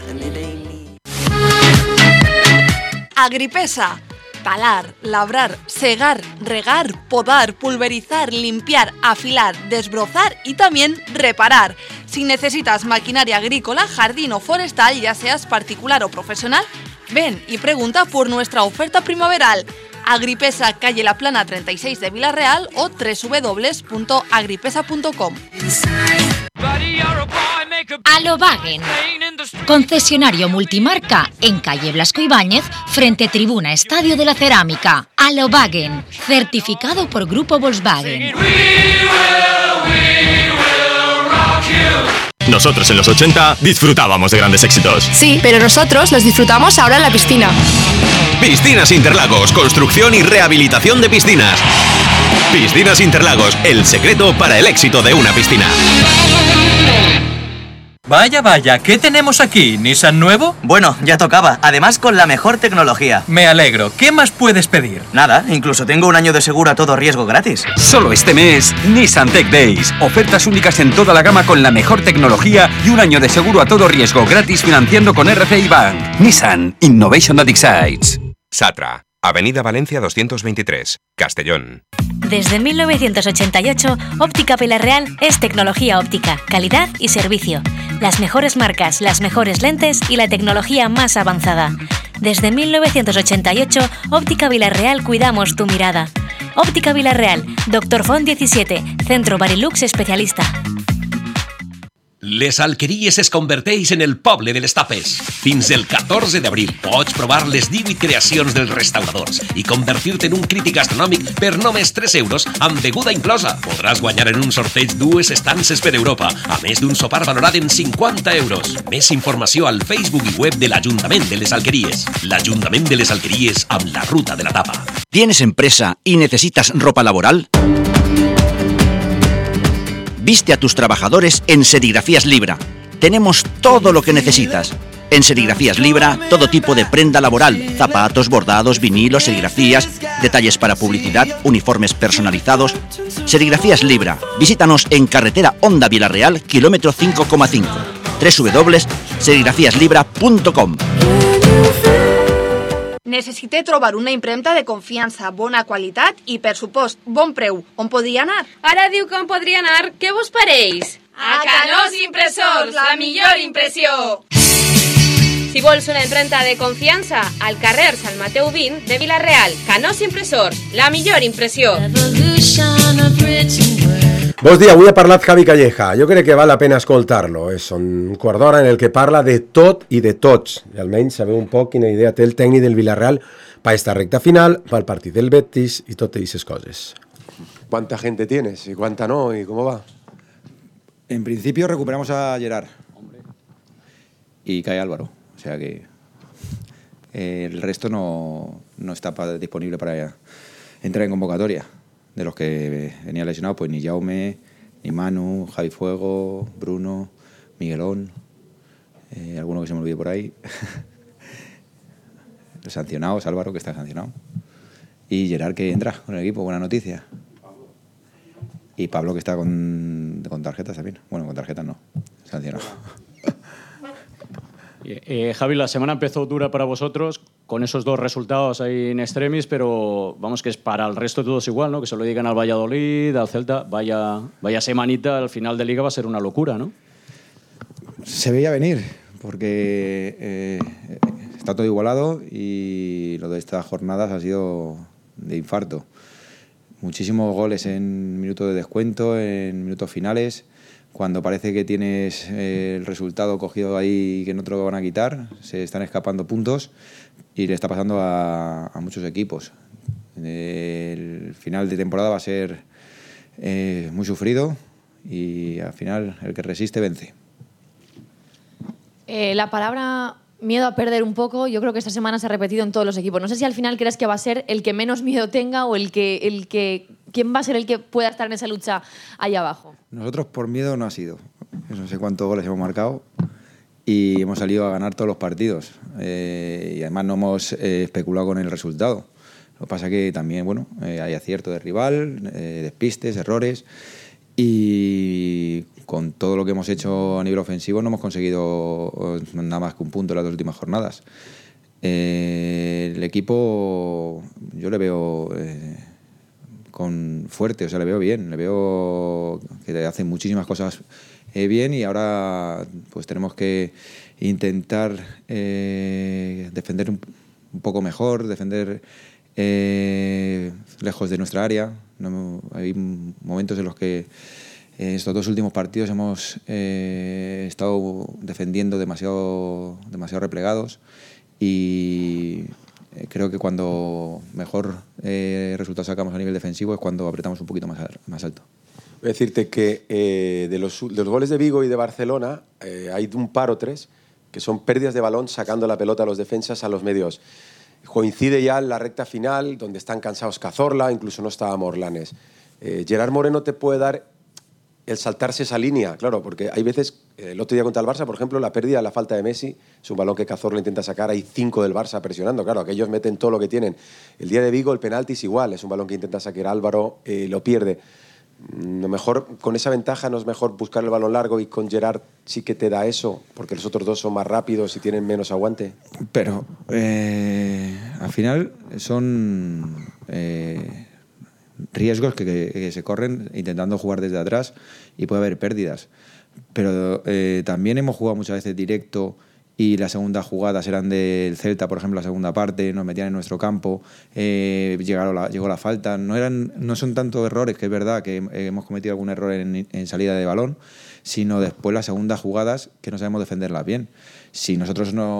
Agripesa. Talar, labrar, segar, regar, podar, pulverizar, limpiar, afilar, desbrozar y también reparar. Si necesitas maquinaria agrícola, jardín o forestal, ya seas particular o profesional, ven y pregunta por nuestra oferta primaveral. Agripesa, calle La Plana treinta y seis de Villarreal o doble u doble u doble u punto agripesa punto com. Alobagen, concesionario multimarca en calle Blasco Ibáñez, frente Tribuna Estadio de la Cerámica. Alobagen, certificado por Grupo Volkswagen. Nosotros en los ochenta disfrutábamos de grandes éxitos. Sí, pero nosotros los disfrutamos ahora en la piscina. Piscinas Interlagos, construcción y rehabilitación de piscinas. Piscinas Interlagos, el secreto para el éxito de una piscina. Vaya, vaya, ¿qué tenemos aquí? ¿Nissan nuevo? Bueno, ya tocaba, además con la mejor tecnología. Me alegro, ¿qué más puedes pedir? Nada, incluso tengo un año de seguro a todo riesgo gratis. Solo este mes, Nissan Tech Days. Ofertas únicas en toda la gama con la mejor tecnología y un año de seguro a todo riesgo gratis financiando con R C I Bank. Nissan Innovation that excites. Satra, Avenida Valencia doscientos veintitrés, Castellón. Desde mil novecientos ochenta y ocho, Óptica Villarreal es tecnología óptica, calidad y servicio. Las mejores marcas, las mejores lentes y la tecnología más avanzada. Desde mil novecientos ochenta y ocho, Óptica Villarreal cuidamos tu mirada. Óptica Villarreal, Doctor Font diecisiete, Centro Barilux especialista. Les Alqueries es converteix en el poble de les tapes. Fins el catorze d'abril pots provar les divuit creacions dels restauradors i convertir-te en un crític gastronòmic per només tres euros amb beguda inclosa. Podràs guanyar en un sorteig dues estances per Europa, a més d'un sopar valorat en cinquanta euros. Més informació al Facebook i web de l'Ajuntament de les Alqueries. L'Ajuntament de les Alqueries amb la ruta de la tapa. ¿Tienes empresa y necesitas ropa laboral? Viste a tus trabajadores en Serigrafías Libra. Tenemos todo lo que necesitas. En Serigrafías Libra, todo tipo de prenda laboral, zapatos, bordados, vinilos, serigrafías, detalles para publicidad, uniformes personalizados. Serigrafías Libra. Visítanos en carretera Honda Villarreal, kilómetro cinco coma cinco. doble u doble u doble u punto serigrafías libra punto com. Necessite trobar una impremta de confiança, bona qualitat i, per supost, bon preu. On podria anar? Ara diu que on podria anar. Què vos pareix? A Canós Impressors, la millor impressió! Si vols una impremta de confiança, al carrer Sant Mateu vint de Villarreal. Canós Impressors, la millor impressió. Bons dies, avui ha parlat Javi Calleja. Jo crec que val la pena escoltar-lo. És un quart d'hora en el que parla de tot i de tots. I almenys sabeu un poc quina idea té el tècnic del Villarreal para esta recta final, para el partit del Betis y totes esas cosas. ¿Cuánta gente tienes y cuánta no y cómo va? En principio recuperamos a Gerard. Y cae Álvaro. O sea que eh, el resto no, no está pa, disponible para entrar en convocatoria. De los que venía lesionados, pues ni Jaume, ni Manu, Javi Fuego, Bruno, Miguelón, eh, alguno que se me olvide por ahí. Los sancionados, Álvaro, que está sancionado. Y Gerard, que entra con el equipo, buena noticia. Y Pablo, que está con, con tarjetas también. Bueno, con tarjetas no, sancionado. Eh, Javi, la semana empezó dura para vosotros, con esos dos resultados ahí en extremis, pero vamos que es para el resto de todos igual, ¿no? Que se lo digan al Valladolid, al Celta, vaya, vaya semanita al final de Liga va a ser una locura, ¿no? Se veía venir, porque eh, está todo igualado y lo de estas jornadas ha sido de infarto. Muchísimos goles en minutos de descuento, en minutos finales, cuando parece que tienes eh, el resultado cogido ahí y que no te lo van a quitar, se están escapando puntos y le está pasando a, a muchos equipos. El final de temporada va a ser eh, muy sufrido y al final el que resiste vence. Eh, la palabra miedo a perder un poco, yo creo que esta semana se ha repetido en todos los equipos. No sé si al final crees que va a ser el que menos miedo tenga o el que, el que quién va a ser el que pueda estar en esa lucha ahí abajo. Nosotros por miedo no ha sido. No sé cuántos goles hemos marcado y hemos salido a ganar todos los partidos. Eh, y además no hemos eh, especulado con el resultado. Lo que pasa es que también, bueno, eh, hay acierto de rival, eh, despistes, errores, y con todo lo que hemos hecho a nivel ofensivo no hemos conseguido nada más que un punto en las dos últimas jornadas. Eh, el equipo yo le veo eh, con fuerte, o sea, le veo bien, le veo que hace muchísimas cosas eh, bien y ahora pues tenemos que intentar eh, defender un, un poco mejor, defender Eh, lejos de nuestra área. No, hay momentos en los que en estos dos últimos partidos hemos eh, estado defendiendo demasiado, demasiado replegados y eh, creo que cuando mejor eh, resultado sacamos a nivel defensivo es cuando apretamos un poquito más, más alto. Voy a decirte que eh, de, los, de los goles de Vigo y de Barcelona eh, hay un par o tres que son pérdidas de balón sacando la pelota a los defensas a los medios. Coincide ya en la recta final, donde están cansados Cazorla, incluso no estaba Morlanes. Eh, Gerard Moreno te puede dar el saltarse esa línea, claro, porque hay veces, el otro día contra el Barça, por ejemplo, la pérdida, la falta de Messi, es un balón que Cazorla intenta sacar, hay cinco del Barça presionando, claro, aquellos meten todo lo que tienen. El día de Vigo el penalti es igual, es un balón que intenta sacar Álvaro, eh, lo pierde. Lo mejor, con esa ventaja no es mejor buscar el balón largo y con Gerard sí que te da eso, porque los otros dos son más rápidos y tienen menos aguante. Pero eh, al final son eh, riesgos que, que, que se corren intentando jugar desde atrás y puede haber pérdidas. Pero eh, también hemos jugado muchas veces directo y las segundas jugadas eran del Celta, por ejemplo, la segunda parte, nos metían en nuestro campo, eh, llegaron la, llegó la falta. No, eran, no son tanto errores, que es verdad que hemos cometido algún error en, en salida de balón, sino después las segundas jugadas que no sabemos defenderlas bien. Si nosotros no...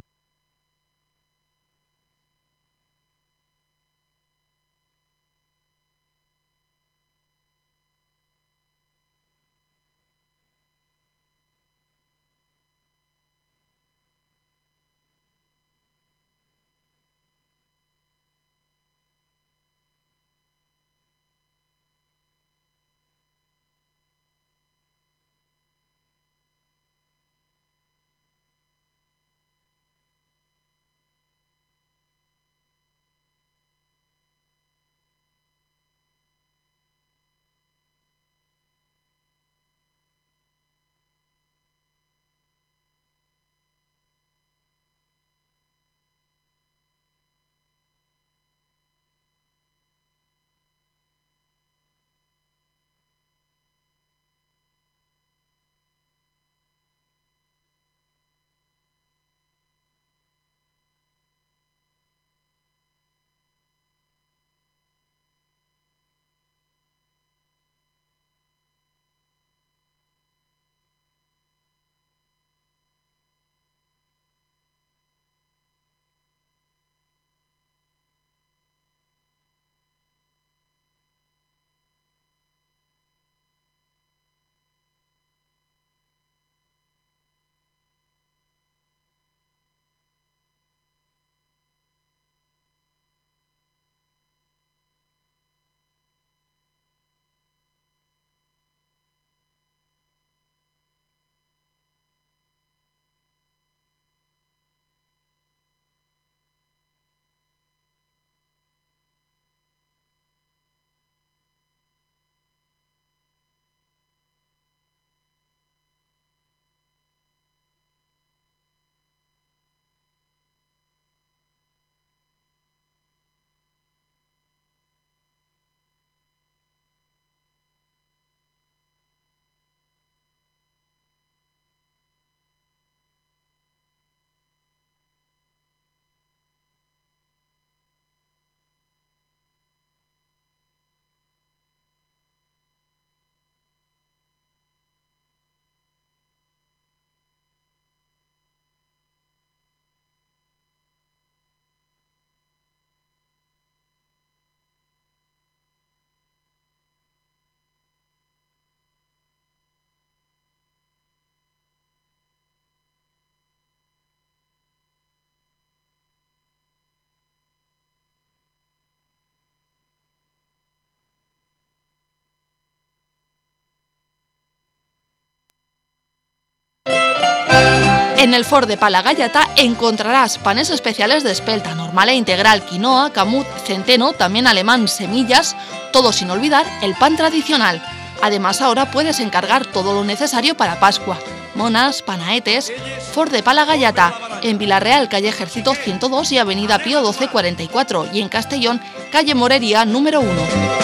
En el Ford de Palagayata encontrarás panes especiales de espelta, normal e integral, quinoa, camut, centeno, también alemán, semillas, todo sin olvidar el pan tradicional. Además, ahora puedes encargar todo lo necesario para Pascua. Monas, panaetes. Ford de Palagayata, en Vilarreal, calle Ejército ciento dos y avenida Pío doce cuarenta y cuatro, y en Castellón, calle Morería número uno.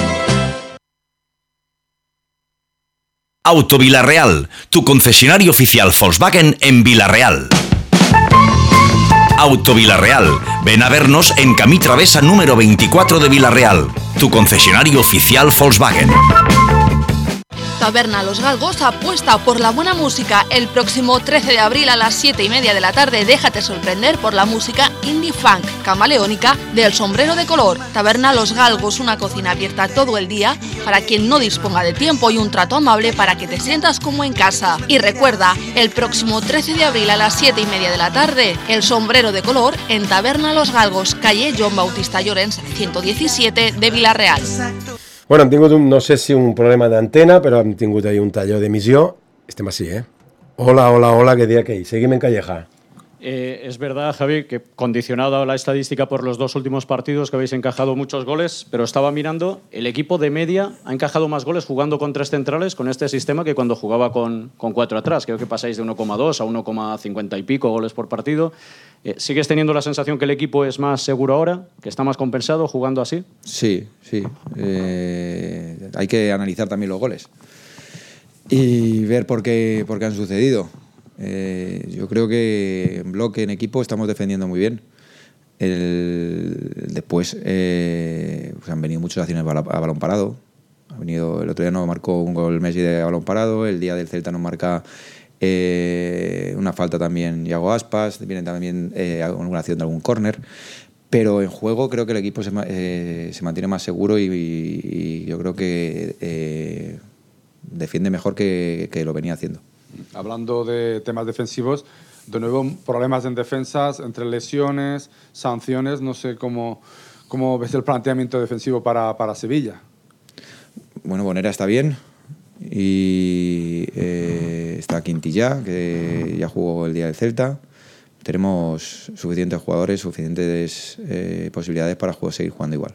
Auto Vilarreal, tu concesionario oficial Volkswagen en Vilarreal. Auto Vilarreal, ven a vernos en Camí Travesa número veinticuatro de Vilarreal, tu concesionario oficial Volkswagen. Taberna Los Galgos apuesta por la buena música. El próximo trece de abril a las siete y media de la tarde déjate sorprender por la música indie funk camaleónica del Sombrero de Color. Taberna Los Galgos, una cocina abierta todo el día para quien no disponga de tiempo y un trato amable para que te sientas como en casa. Y recuerda, el próximo trece de abril a las siete y media de la tarde, el Sombrero de Color en Taberna Los Galgos, calle Joan Bautista Llorens ciento diecisiete de Vilarreal. Bueno, hem tingut un, no sé si un problema d'antena, però hem tingut ahí un talló d'emissió. Estem així, eh? Hola, hola, hola, que dia que hi. Seguim en Calleja. Eh, es verdad, Javi, que condicionado la estadística por los dos últimos partidos que habéis encajado muchos goles, pero estaba mirando, el equipo de media ha encajado más goles jugando con tres centrales con este sistema que cuando jugaba con, con cuatro atrás. Creo que pasáis de uno coma dos a uno coma cincuenta y pico goles por partido. Eh, ¿Sigues teniendo la sensación que el equipo es más seguro ahora, que está más compensado jugando así? Sí, sí. Eh, hay que analizar también los goles y ver por qué, por qué han sucedido. Eh, yo creo que en bloque, en equipo, estamos defendiendo muy bien. El, después eh, pues han venido muchas acciones a balón parado. Ha venido, el otro día nos marcó un gol Messi de balón parado, el día del Celta nos marca eh, una falta también Iago Aspas, viene también eh, alguna acción de algún córner. Pero en juego creo que el equipo se, eh, se mantiene más seguro y, y, y yo creo que eh, defiende mejor que, que lo venía haciendo. Hablando de temas defensivos, de nuevo problemas en defensas, entre lesiones, sanciones, no sé cómo, cómo ves el planteamiento defensivo para, para Sevilla. Bueno, Bonera está bien y eh, está Quintilla, que ya jugó el día del Celta. Tenemos suficientes jugadores, suficientes eh, posibilidades para jugar, seguir jugando igual.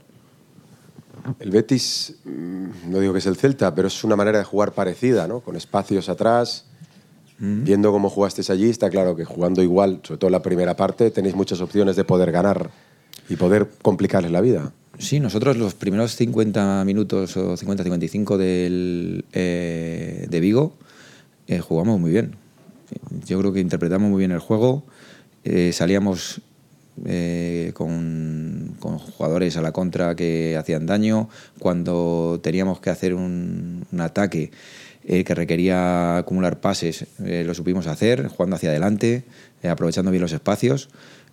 El Betis, no digo que es el Celta, pero es una manera de jugar parecida, ¿no? Con espacios atrás. Mm. Viendo cómo jugasteis allí, está claro que jugando igual, sobre todo en la primera parte, tenéis muchas opciones de poder ganar y poder complicarles la vida. Sí, nosotros los primeros cincuenta minutos o cincuenta a cincuenta y cinco del, eh, de Vigo eh, jugamos muy bien. Yo creo que interpretamos muy bien el juego. Eh, salíamos eh, con, con jugadores a la contra que hacían daño. Cuando teníamos que hacer un, un ataque eh, que requería acumular pases, eh, lo supimos hacer, jugando hacia adelante, eh, aprovechando bien los espacios.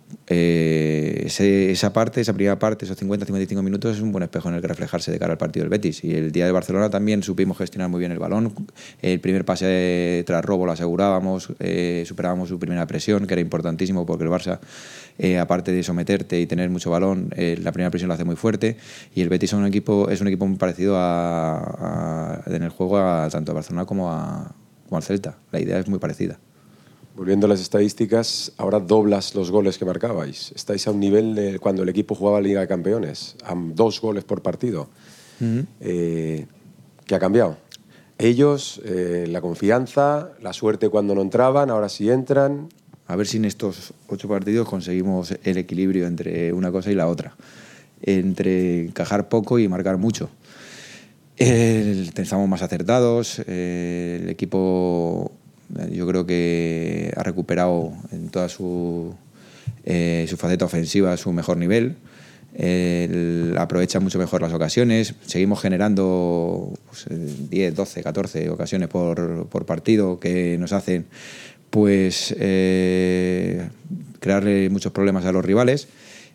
Eh, ese, esa parte, esa primera parte, esos cincuenta a cincuenta y cinco minutos es un buen espejo en el que reflejarse de cara al partido del Betis. Y el día de Barcelona también supimos gestionar muy bien el balón. El primer pase tras robo lo asegurábamos, eh, superábamos su primera presión, que era importantísimo porque el Barça, eh, aparte de someterte y tener mucho balón, eh, la primera presión lo hace muy fuerte. Y el Betis es un equipo, es un equipo muy parecido a, a, en el juego a tanto a Barcelona como, a, como al Celta. La idea es muy parecida. Volviendo a las estadísticas, ahora doblas los goles que marcabais. Estáis a un nivel de cuando el equipo jugaba Liga de Campeones, a dos goles por partido. Uh-huh. eh, ¿Qué ha cambiado? Ellos, eh, la confianza, la suerte cuando no entraban, ahora sí entran. A ver si en estos ocho partidos conseguimos el equilibrio entre una cosa y la otra. Entre encajar poco y marcar mucho. Eh, estamos más acertados, eh, el equipo... Yo creo que ha recuperado en toda su, eh, su faceta ofensiva su mejor nivel. Él aprovecha mucho mejor las ocasiones. Seguimos generando pues, diez, doce, catorce ocasiones por, por partido que nos hacen pues, eh, crearle muchos problemas a los rivales.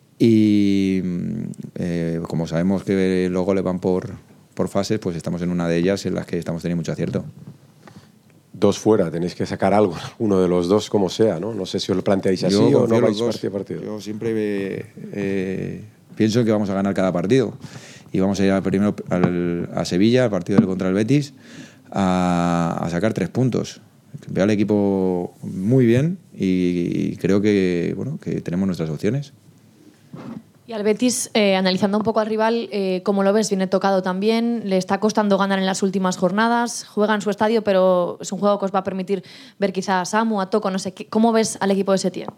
Y eh, como sabemos que los goles van por, por fases, pues estamos en una de ellas en las que estamos teniendo mucho acierto. Dos fuera, tenéis que sacar algo, uno de los dos como sea, ¿no? No sé si os lo planteáis así yo, o no vais partido a partido. Yo siempre eh, eh, pienso que vamos a ganar cada partido y vamos a ir primero al, a Sevilla, al partido contra el Betis, a, a sacar tres puntos. Veo al equipo muy bien y creo que, bueno, que tenemos nuestras opciones. Y al Betis, eh, analizando un poco al rival, eh, ¿cómo lo ves? Viene tocado también, le está costando ganar en las últimas jornadas, juega en su estadio, pero es un juego que os va a permitir ver quizá a Samu, a Toko, no sé, ¿cómo ves al equipo de Setién?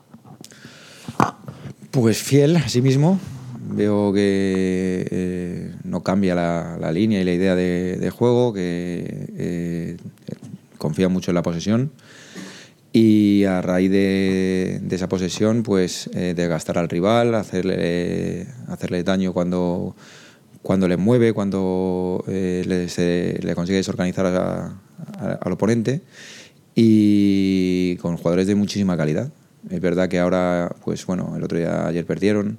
Pues fiel a sí mismo. Veo que eh, no cambia la, la línea y la idea de, de juego, que eh, confía mucho en la posesión y a raíz de, de esa posesión, pues eh, desgastar al rival, hacerle, hacerle daño cuando, cuando le mueve, cuando eh, le, se, le consigue desorganizar a, a, al oponente, y con jugadores de muchísima calidad. Es verdad que ahora, pues bueno, el otro día, ayer perdieron,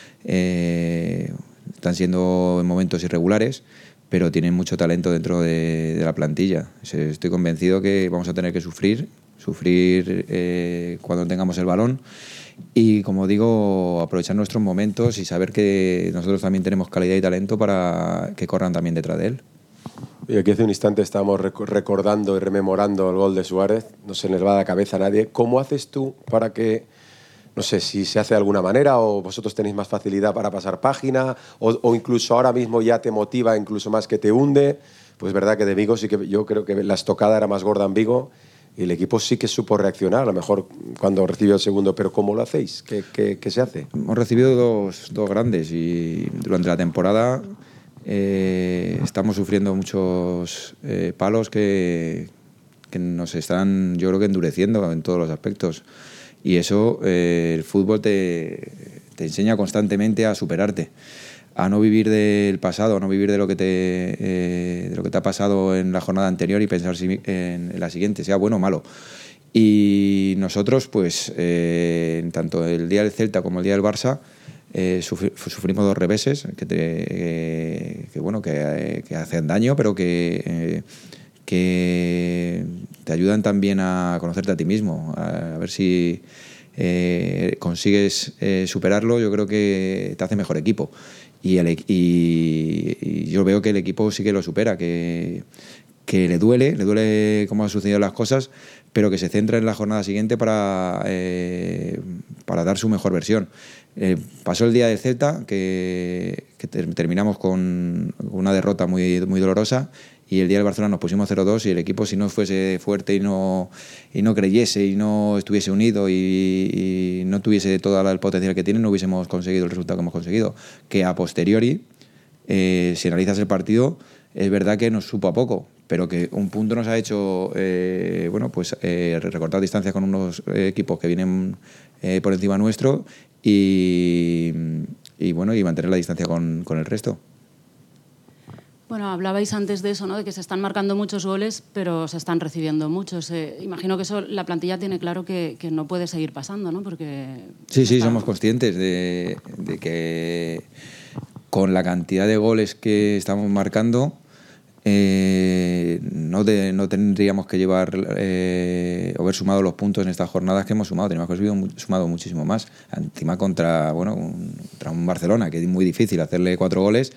eh, están siendo en momentos irregulares, pero tienen mucho talento dentro de, de la plantilla. Estoy convencido que vamos a tener que sufrir, sufrir eh, cuando tengamos el balón y, como digo, aprovechar nuestros momentos y saber que nosotros también tenemos calidad y talento para que corran también detrás de él. Y aquí hace un instante estábamos recordando y rememorando el gol de Suárez, no se les va a la cabeza a nadie. ¿Cómo haces tú para que, no sé si se hace de alguna manera o vosotros tenéis más facilidad para pasar página o, o incluso ahora mismo ya te motiva incluso más que te hunde? Pues verdad que de Vigo sí que yo creo que la estocada era más gorda en Vigo y el equipo sí que supo reaccionar, a lo mejor cuando recibió el segundo, pero ¿cómo lo hacéis? ¿Qué, qué, qué se hace? Hemos recibido dos, dos grandes y durante la temporada eh, estamos sufriendo muchos eh, palos que, que nos están, yo creo que endureciendo en todos los aspectos. Y eso, eh, el fútbol te, te enseña constantemente a superarte, a no vivir del pasado, a no vivir de lo que te, eh, de lo que te ha pasado en la jornada anterior y pensar en, en la siguiente, sea bueno o malo. Y nosotros, pues, eh, tanto el día del Celta como el día del Barça, eh, sufri, sufrimos dos reveses que, te, eh, que, bueno, que, que hacen daño, pero que... Eh, que te ayudan también a conocerte a ti mismo, a ver si eh, consigues eh, superarlo. Yo creo que te hace mejor equipo y, el, y, y yo veo que el equipo sí que lo supera, que, que le duele, le duele cómo han sucedido las cosas, pero que se centra en la jornada siguiente para, eh, para dar su mejor versión. Eh, pasó el día del Celta, que, que ter, terminamos con una derrota muy, muy dolorosa, y el día del Barcelona nos pusimos cero dos y el equipo, si no fuese fuerte y no, y no creyese y no estuviese unido y, y no tuviese todo el potencial que tiene, no hubiésemos conseguido el resultado que hemos conseguido. Que a posteriori, eh, si analizas el partido, es verdad que nos supo a poco, pero que un punto nos ha hecho eh, bueno, pues, eh, recortar distancias con unos equipos que vienen eh, por encima nuestro y, y, bueno, y mantener la distancia con, con el resto. Bueno, hablabais antes de eso, ¿no? De que se están marcando muchos goles, pero se están recibiendo muchos. Eh, imagino que eso la plantilla tiene claro que, que no puede seguir pasando, ¿no? Porque sí, sí, somos conscientes de, de que con la cantidad de goles que estamos marcando, eh, no, de, no tendríamos que llevar eh, o haber sumado los puntos en estas jornadas que hemos sumado. Teníamos que haber sumado muchísimo más. Encima contra, bueno, contra un Barcelona, que es muy difícil hacerle cuatro goles.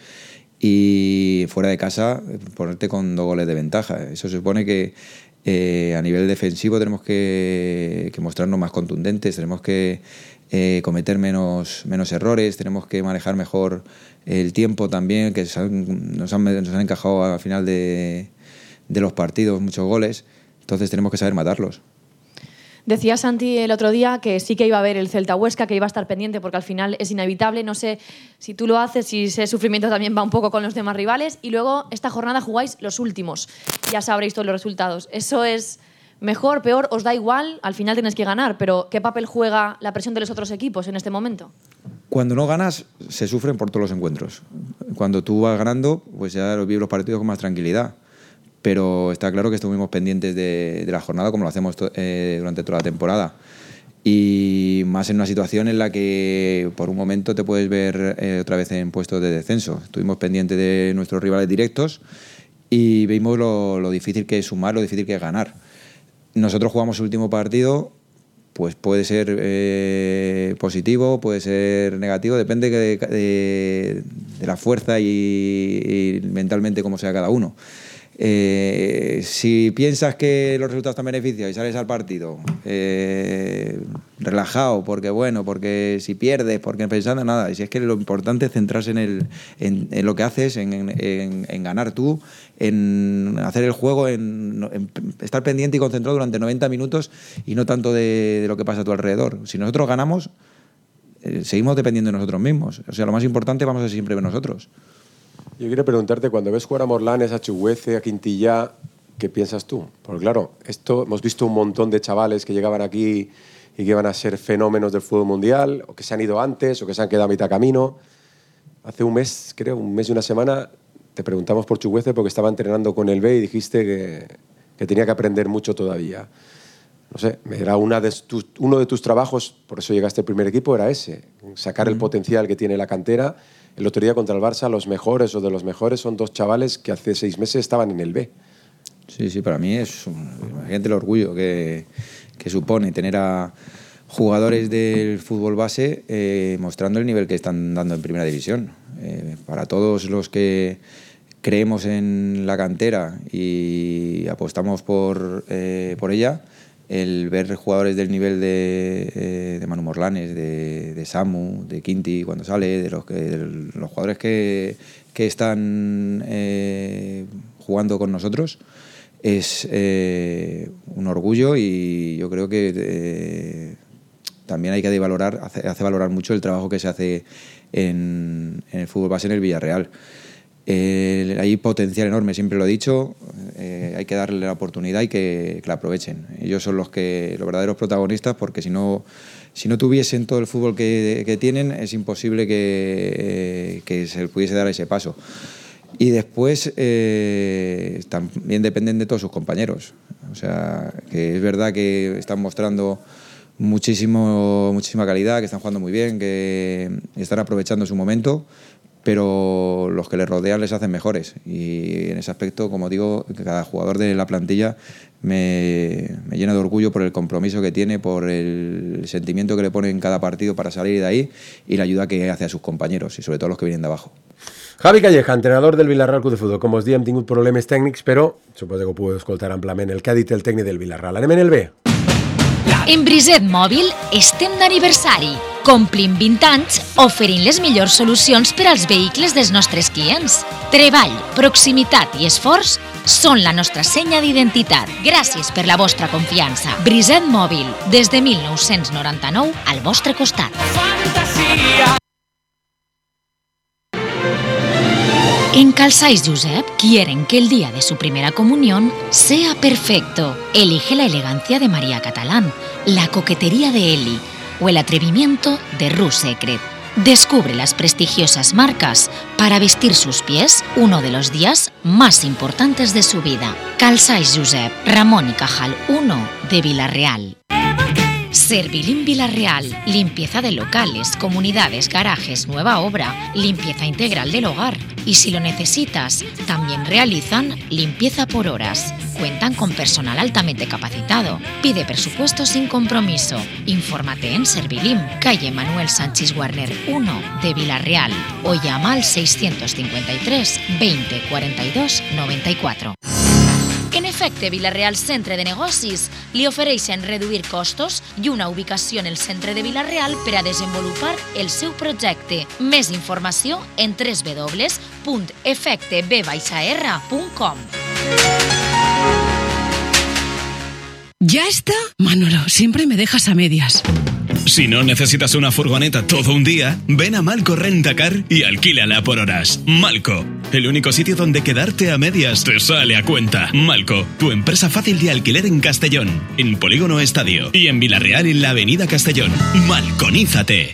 Y fuera de casa ponerte con dos goles de ventaja. Eso supone que eh, a nivel defensivo tenemos que, que mostrarnos más contundentes, tenemos que eh, cometer menos, menos errores, tenemos que manejar mejor el tiempo también, que nos han, nos han, nos han encajado al final de, de los partidos muchos goles, entonces tenemos que saber matarlos. Decía Santi el otro día que sí que iba a haber el Celta Huesca, que iba a estar pendiente porque al final es inevitable. No sé si tú lo haces, si ese sufrimiento también va un poco con los demás rivales. Y luego esta jornada jugáis los últimos. Ya sabréis todos los resultados. ¿Eso es mejor, peor? ¿Os da igual? Al final tienes que ganar. Pero ¿qué papel juega la presión de los otros equipos en este momento? Cuando no ganas, se sufren por todos los encuentros. Cuando tú vas ganando, pues ya vives los partidos con más tranquilidad. Pero está claro que estuvimos pendientes de, de la jornada, como lo hacemos to, eh, durante toda la temporada. Y más en una situación en la que por un momento te puedes ver eh, otra vez en puestos de descenso. Estuvimos pendientes de nuestros rivales directos y vimos lo, lo difícil que es sumar, lo difícil que es ganar. Nosotros jugamos el último partido, pues puede ser eh, positivo, puede ser negativo, depende de, de, de la fuerza y, y mentalmente cómo sea cada uno. Eh, si piensas que los resultados te benefician y sales al partido eh, relajado, porque bueno, porque si pierdes, porque pensando nada, y si es que lo importante es centrarse en, el, en, en lo que haces, en, en, en ganar tú, en hacer el juego, en, en estar pendiente y concentrado durante noventa minutos y no tanto de, de lo que pasa a tu alrededor. Si nosotros ganamos, eh, seguimos dependiendo de nosotros mismos. O sea, lo más importante vamos a ser siempre nosotros. Yo quiero preguntarte, cuando ves jugar a Morlanes, a Chuguece, a Quintillá, ¿qué piensas tú? Porque claro, esto hemos visto un montón de chavales que llegaban aquí y que iban a ser fenómenos del fútbol mundial, o que se han ido antes, o que se han quedado a mitad camino. Hace un mes, creo, un mes y una semana, te preguntamos por Chuguece porque estaba entrenando con el B y dijiste que, que tenía que aprender mucho todavía. No sé, era una de tus, uno de tus trabajos, por eso llegaste al primer equipo, era ese, sacar el potencial que tiene la cantera. El otro día contra el Barça, los mejores o de los mejores son dos chavales que hace seis meses estaban en el B. Sí, sí, para mí es imagínate el orgullo que, que supone tener a jugadores del fútbol base eh, mostrando el nivel que están dando en primera división. Eh, para todos los que creemos en la cantera y apostamos por, eh, por ella, el ver jugadores del nivel de, eh, de Manu Morlanes, de, de Samu, de Quinti cuando sale, de los, que, de los jugadores que, que están eh, jugando con nosotros, es eh, un orgullo y yo creo que eh, también hay que valorar, hace, hace valorar mucho el trabajo que se hace en, en el fútbol base en el Villarreal. Eh, hay potencial enorme, siempre lo he dicho, eh, hay que darle la oportunidad y que, que la aprovechen. Ellos son los que los verdaderos protagonistas, porque si no, si no tuviesen todo el fútbol que, que tienen, es imposible que, eh, que se pudiese dar ese paso. Y después eh, también dependen de todos sus compañeros. O sea, que es verdad que están mostrando muchísimo, muchísima calidad, que están jugando muy bien, que están aprovechando su momento, pero los que les rodean les hacen mejores. Y en ese aspecto, como digo, cada jugador de la plantilla me, me llena de orgullo por el compromiso que tiene, por el sentimiento que le pone en cada partido para salir de ahí y la ayuda que hace a sus compañeros y sobre todo a los que vienen de abajo. Javi Calleja, entrenador del Villarreal Club de Futbol. Com us diem, hem tingut problemes tècnics, però suposo que ho puc escoltar amplament el que ha dit el tècnic del Villarreal. Anem en el B. En Briset Mòbil estem d'aniversari. Complim vint anys oferint les millors solucions per als vehicles dels nostres clients. Treball, proximitat i esforç són la nostra senya d'identitat. Gràcies per la vostra confiança. Briset Mòbil, des de mil nou-cents noranta-nou, al vostre costat. Fantasia. En Calçais Josep quieren que el día de su primera comunión sea perfecto. Elige la elegancia de María Catalán, la coquetería de Eli o el atrevimiento de Rue Secret. Descubre las prestigiosas marcas para vestir sus pies uno de los días más importantes de su vida. Calçais Josep, Ramón y Cajal uno de Villarreal. Servilim Villarreal, limpieza de locales, comunidades, garajes, nueva obra, limpieza integral del hogar. Y si lo necesitas, también realizan limpieza por horas. Cuentan con personal altamente capacitado. Pide presupuesto sin compromiso. Infórmate en Servilim, calle Manuel Sánchez Warner uno de Villarreal o llama al seiscientos cincuenta y tres veinte cuarenta y dos noventa y cuatro. En efecte, Villarreal Centre de Negocis li ofereixen reduir costos i una ubicació en el centre de Villarreal per a desenvolupar el seu projecte. Més informació en w w w punt efecte b r punt com. ¿Ya está? Manolo, siempre me dejas a medias. Si no necesitas una furgoneta todo un día, ven a Malco Rentacar y alquílala por horas. Malco, el único sitio donde quedarte a medias te sale a cuenta. Malco, tu empresa fácil de alquiler en Castellón, en Polígono Estadio y en Villarreal en la Avenida Castellón. Malconízate.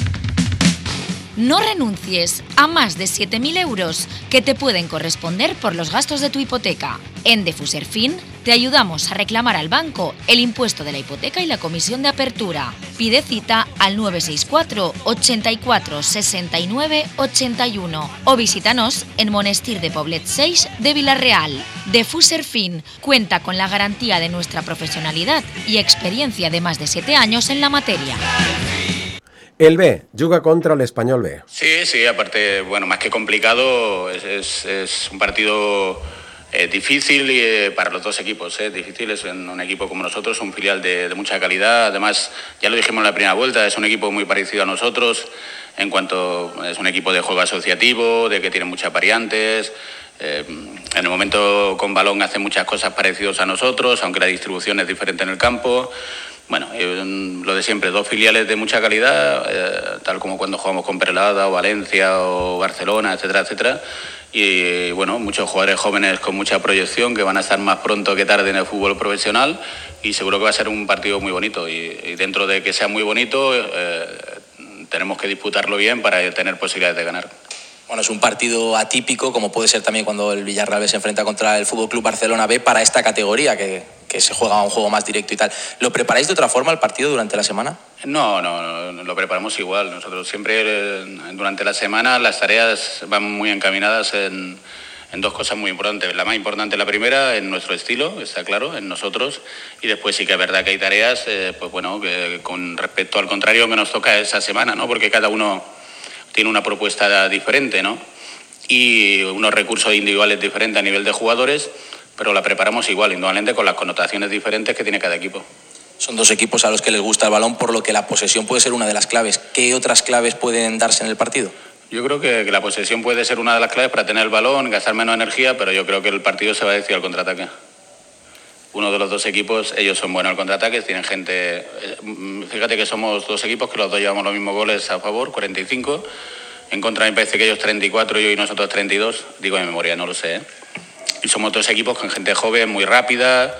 No renuncies a más de siete mil euros que te pueden corresponder por los gastos de tu hipoteca. En Defuserfin te ayudamos a reclamar al banco el impuesto de la hipoteca y la comisión de apertura. Pide cita al nueve seis cuatro ochenta y cuatro sesenta y nueve ochenta y uno o visítanos en Monestir de Poblet seis de Villarreal. Defuserfin cuenta con la garantía de nuestra profesionalidad y experiencia de más de siete años en la materia. El B, juga contra el Español B. Sí, sí, aparte, bueno, más que complicado, es, es, es un partido Eh, difícil eh, para los dos equipos, eh, difícil, es un, un equipo como nosotros, un filial de, de mucha calidad, además ya lo dijimos en la primera vuelta, es un equipo muy parecido a nosotros, en cuanto es un equipo de juego asociativo, de que tiene muchas variantes, eh, en el momento con balón hace muchas cosas parecidas a nosotros, aunque la distribución es diferente en el campo. Bueno, eh, lo de siempre, dos filiales de mucha calidad, eh, tal como cuando jugamos con Perelada o Valencia o Barcelona, etcétera, etcétera. Y bueno, muchos jugadores jóvenes con mucha proyección que van a estar más pronto que tarde en el fútbol profesional y seguro que va a ser un partido muy bonito y, y dentro de que sea muy bonito eh, tenemos que disputarlo bien para tener posibilidades de ganar. Bueno, es un partido atípico, como puede ser también cuando el Villarreal B se enfrenta contra el F C Barcelona B para esta categoría, que, que se juega un juego más directo y tal. ¿Lo preparáis de otra forma el partido durante la semana? No, no, no, lo preparamos igual. Nosotros siempre eh, durante la semana las tareas van muy encaminadas en, en dos cosas muy importantes. La más importante, la primera, en nuestro estilo, está claro, en nosotros. Y después sí que es verdad que hay tareas, eh, pues bueno, que con respecto al contrario que nos toca esa semana, ¿no? Porque cada uno tiene una propuesta diferente, ¿no? Y unos recursos individuales diferentes a nivel de jugadores, pero la preparamos igual, indudablemente con las connotaciones diferentes que tiene cada equipo. Son dos equipos a los que les gusta el balón, por lo que la posesión puede ser una de las claves. ¿Qué otras claves pueden darse en el partido? Yo creo que, que la posesión puede ser una de las claves para tener el balón, gastar menos energía, pero yo creo que el partido se va a decidir al contraataque. Uno de los dos equipos, ellos son buenos al contraataque, tienen gente... Fíjate que somos dos equipos que los dos llevamos los mismos goles a favor, cuarenta y cinco. En contra me parece que ellos treinta y cuatro y nosotros treinta y dos. Digo de memoria, no lo sé. ¿eh? Y somos dos equipos con gente joven, muy rápida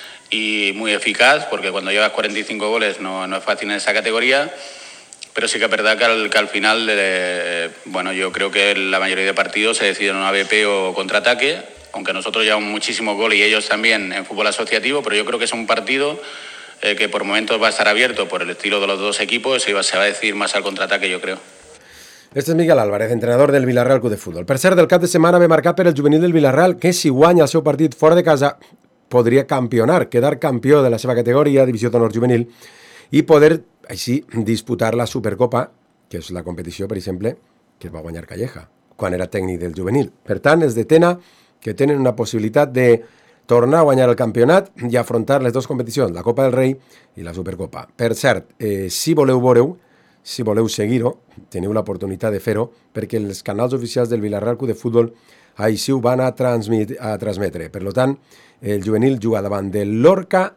y muy eficaz, porque cuando llevas cuarenta y cinco goles no, no es fácil en esa categoría. Pero sí que es verdad que al, que al final, eh, bueno, yo creo que la mayoría de partidos se deciden en un A B P o contraataque, aunque nosotros llevamos muchísimos goles y ellos también en fútbol asociativo, pero yo creo que es un partido eh, que por momentos va a estar abierto por el estilo de los dos equipos y va, se va a decidir más al contraataque, yo creo. Este és Miguel Álvarez, entrenador del Villarreal Club de Futbol. Per cert, del cap de setmana ve marcat per el juvenil del Villarreal, que si guanya el seu partit fora de casa podria campionar, quedar campió de la seva categoria, Divisió d'Honor Juvenil, i poder, així, disputar la Supercopa, que és la competició, per exemple, que va guanyar Calleja, quan era tècnic del juvenil. Per tant, els de Tena, que tenen una possibilitat de tornar a guanyar el campionat i afrontar les dues competicions, la Copa del Rei i la Supercopa. Per cert, eh, si voleu veure-ho, si voleu seguir-ho, teniu l'oportunitat de fer-ho, perquè els canals oficials del Villarreal Club de Futbol així ho van a, transmit, a transmetre. Per tant, el juvenil juga davant del Lorca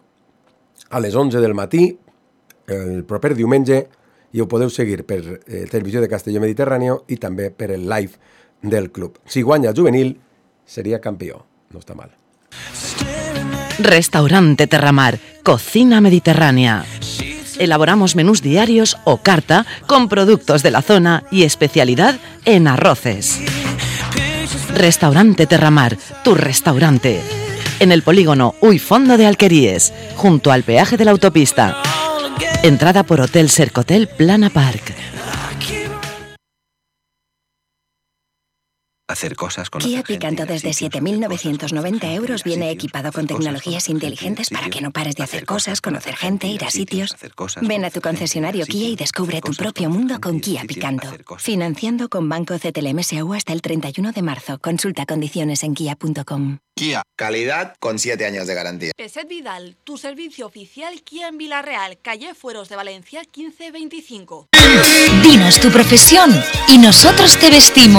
a les onze del matí, el proper diumenge, i ho podeu seguir per eh, Televisió de Castelló Mediterrani i també per el live del club. Si guanya el juvenil, sería campeón. No está mal. Restaurante Terramar, cocina mediterránea. Elaboramos menús diarios o carta con productos de la zona y especialidad en arroces. Restaurante Terramar, tu restaurante. En el polígono Uy Fondo de Alqueríes, junto al peaje de la autopista. Entrada por Hotel Sercotel Plana Park. Hacer cosas con Kia Picanto desde siete mil novecientos noventa euros viene equipado con tecnologías inteligentes para que no pares de hacer cosas, conocer gente, ir a sitios. Ven a tu concesionario Kia y descubre tu propio mundo con Kia Picanto. Financiando con Banco C T L M S U hasta el treinta y uno de marzo. Consulta condiciones en kia punto com. Kia, calidad con siete años de garantía. Peset Vidal, tu servicio oficial Kia en Villarreal, calle Fueros de Valencia quince veinticinco. Dinos tu profesión y nosotros te vestimos.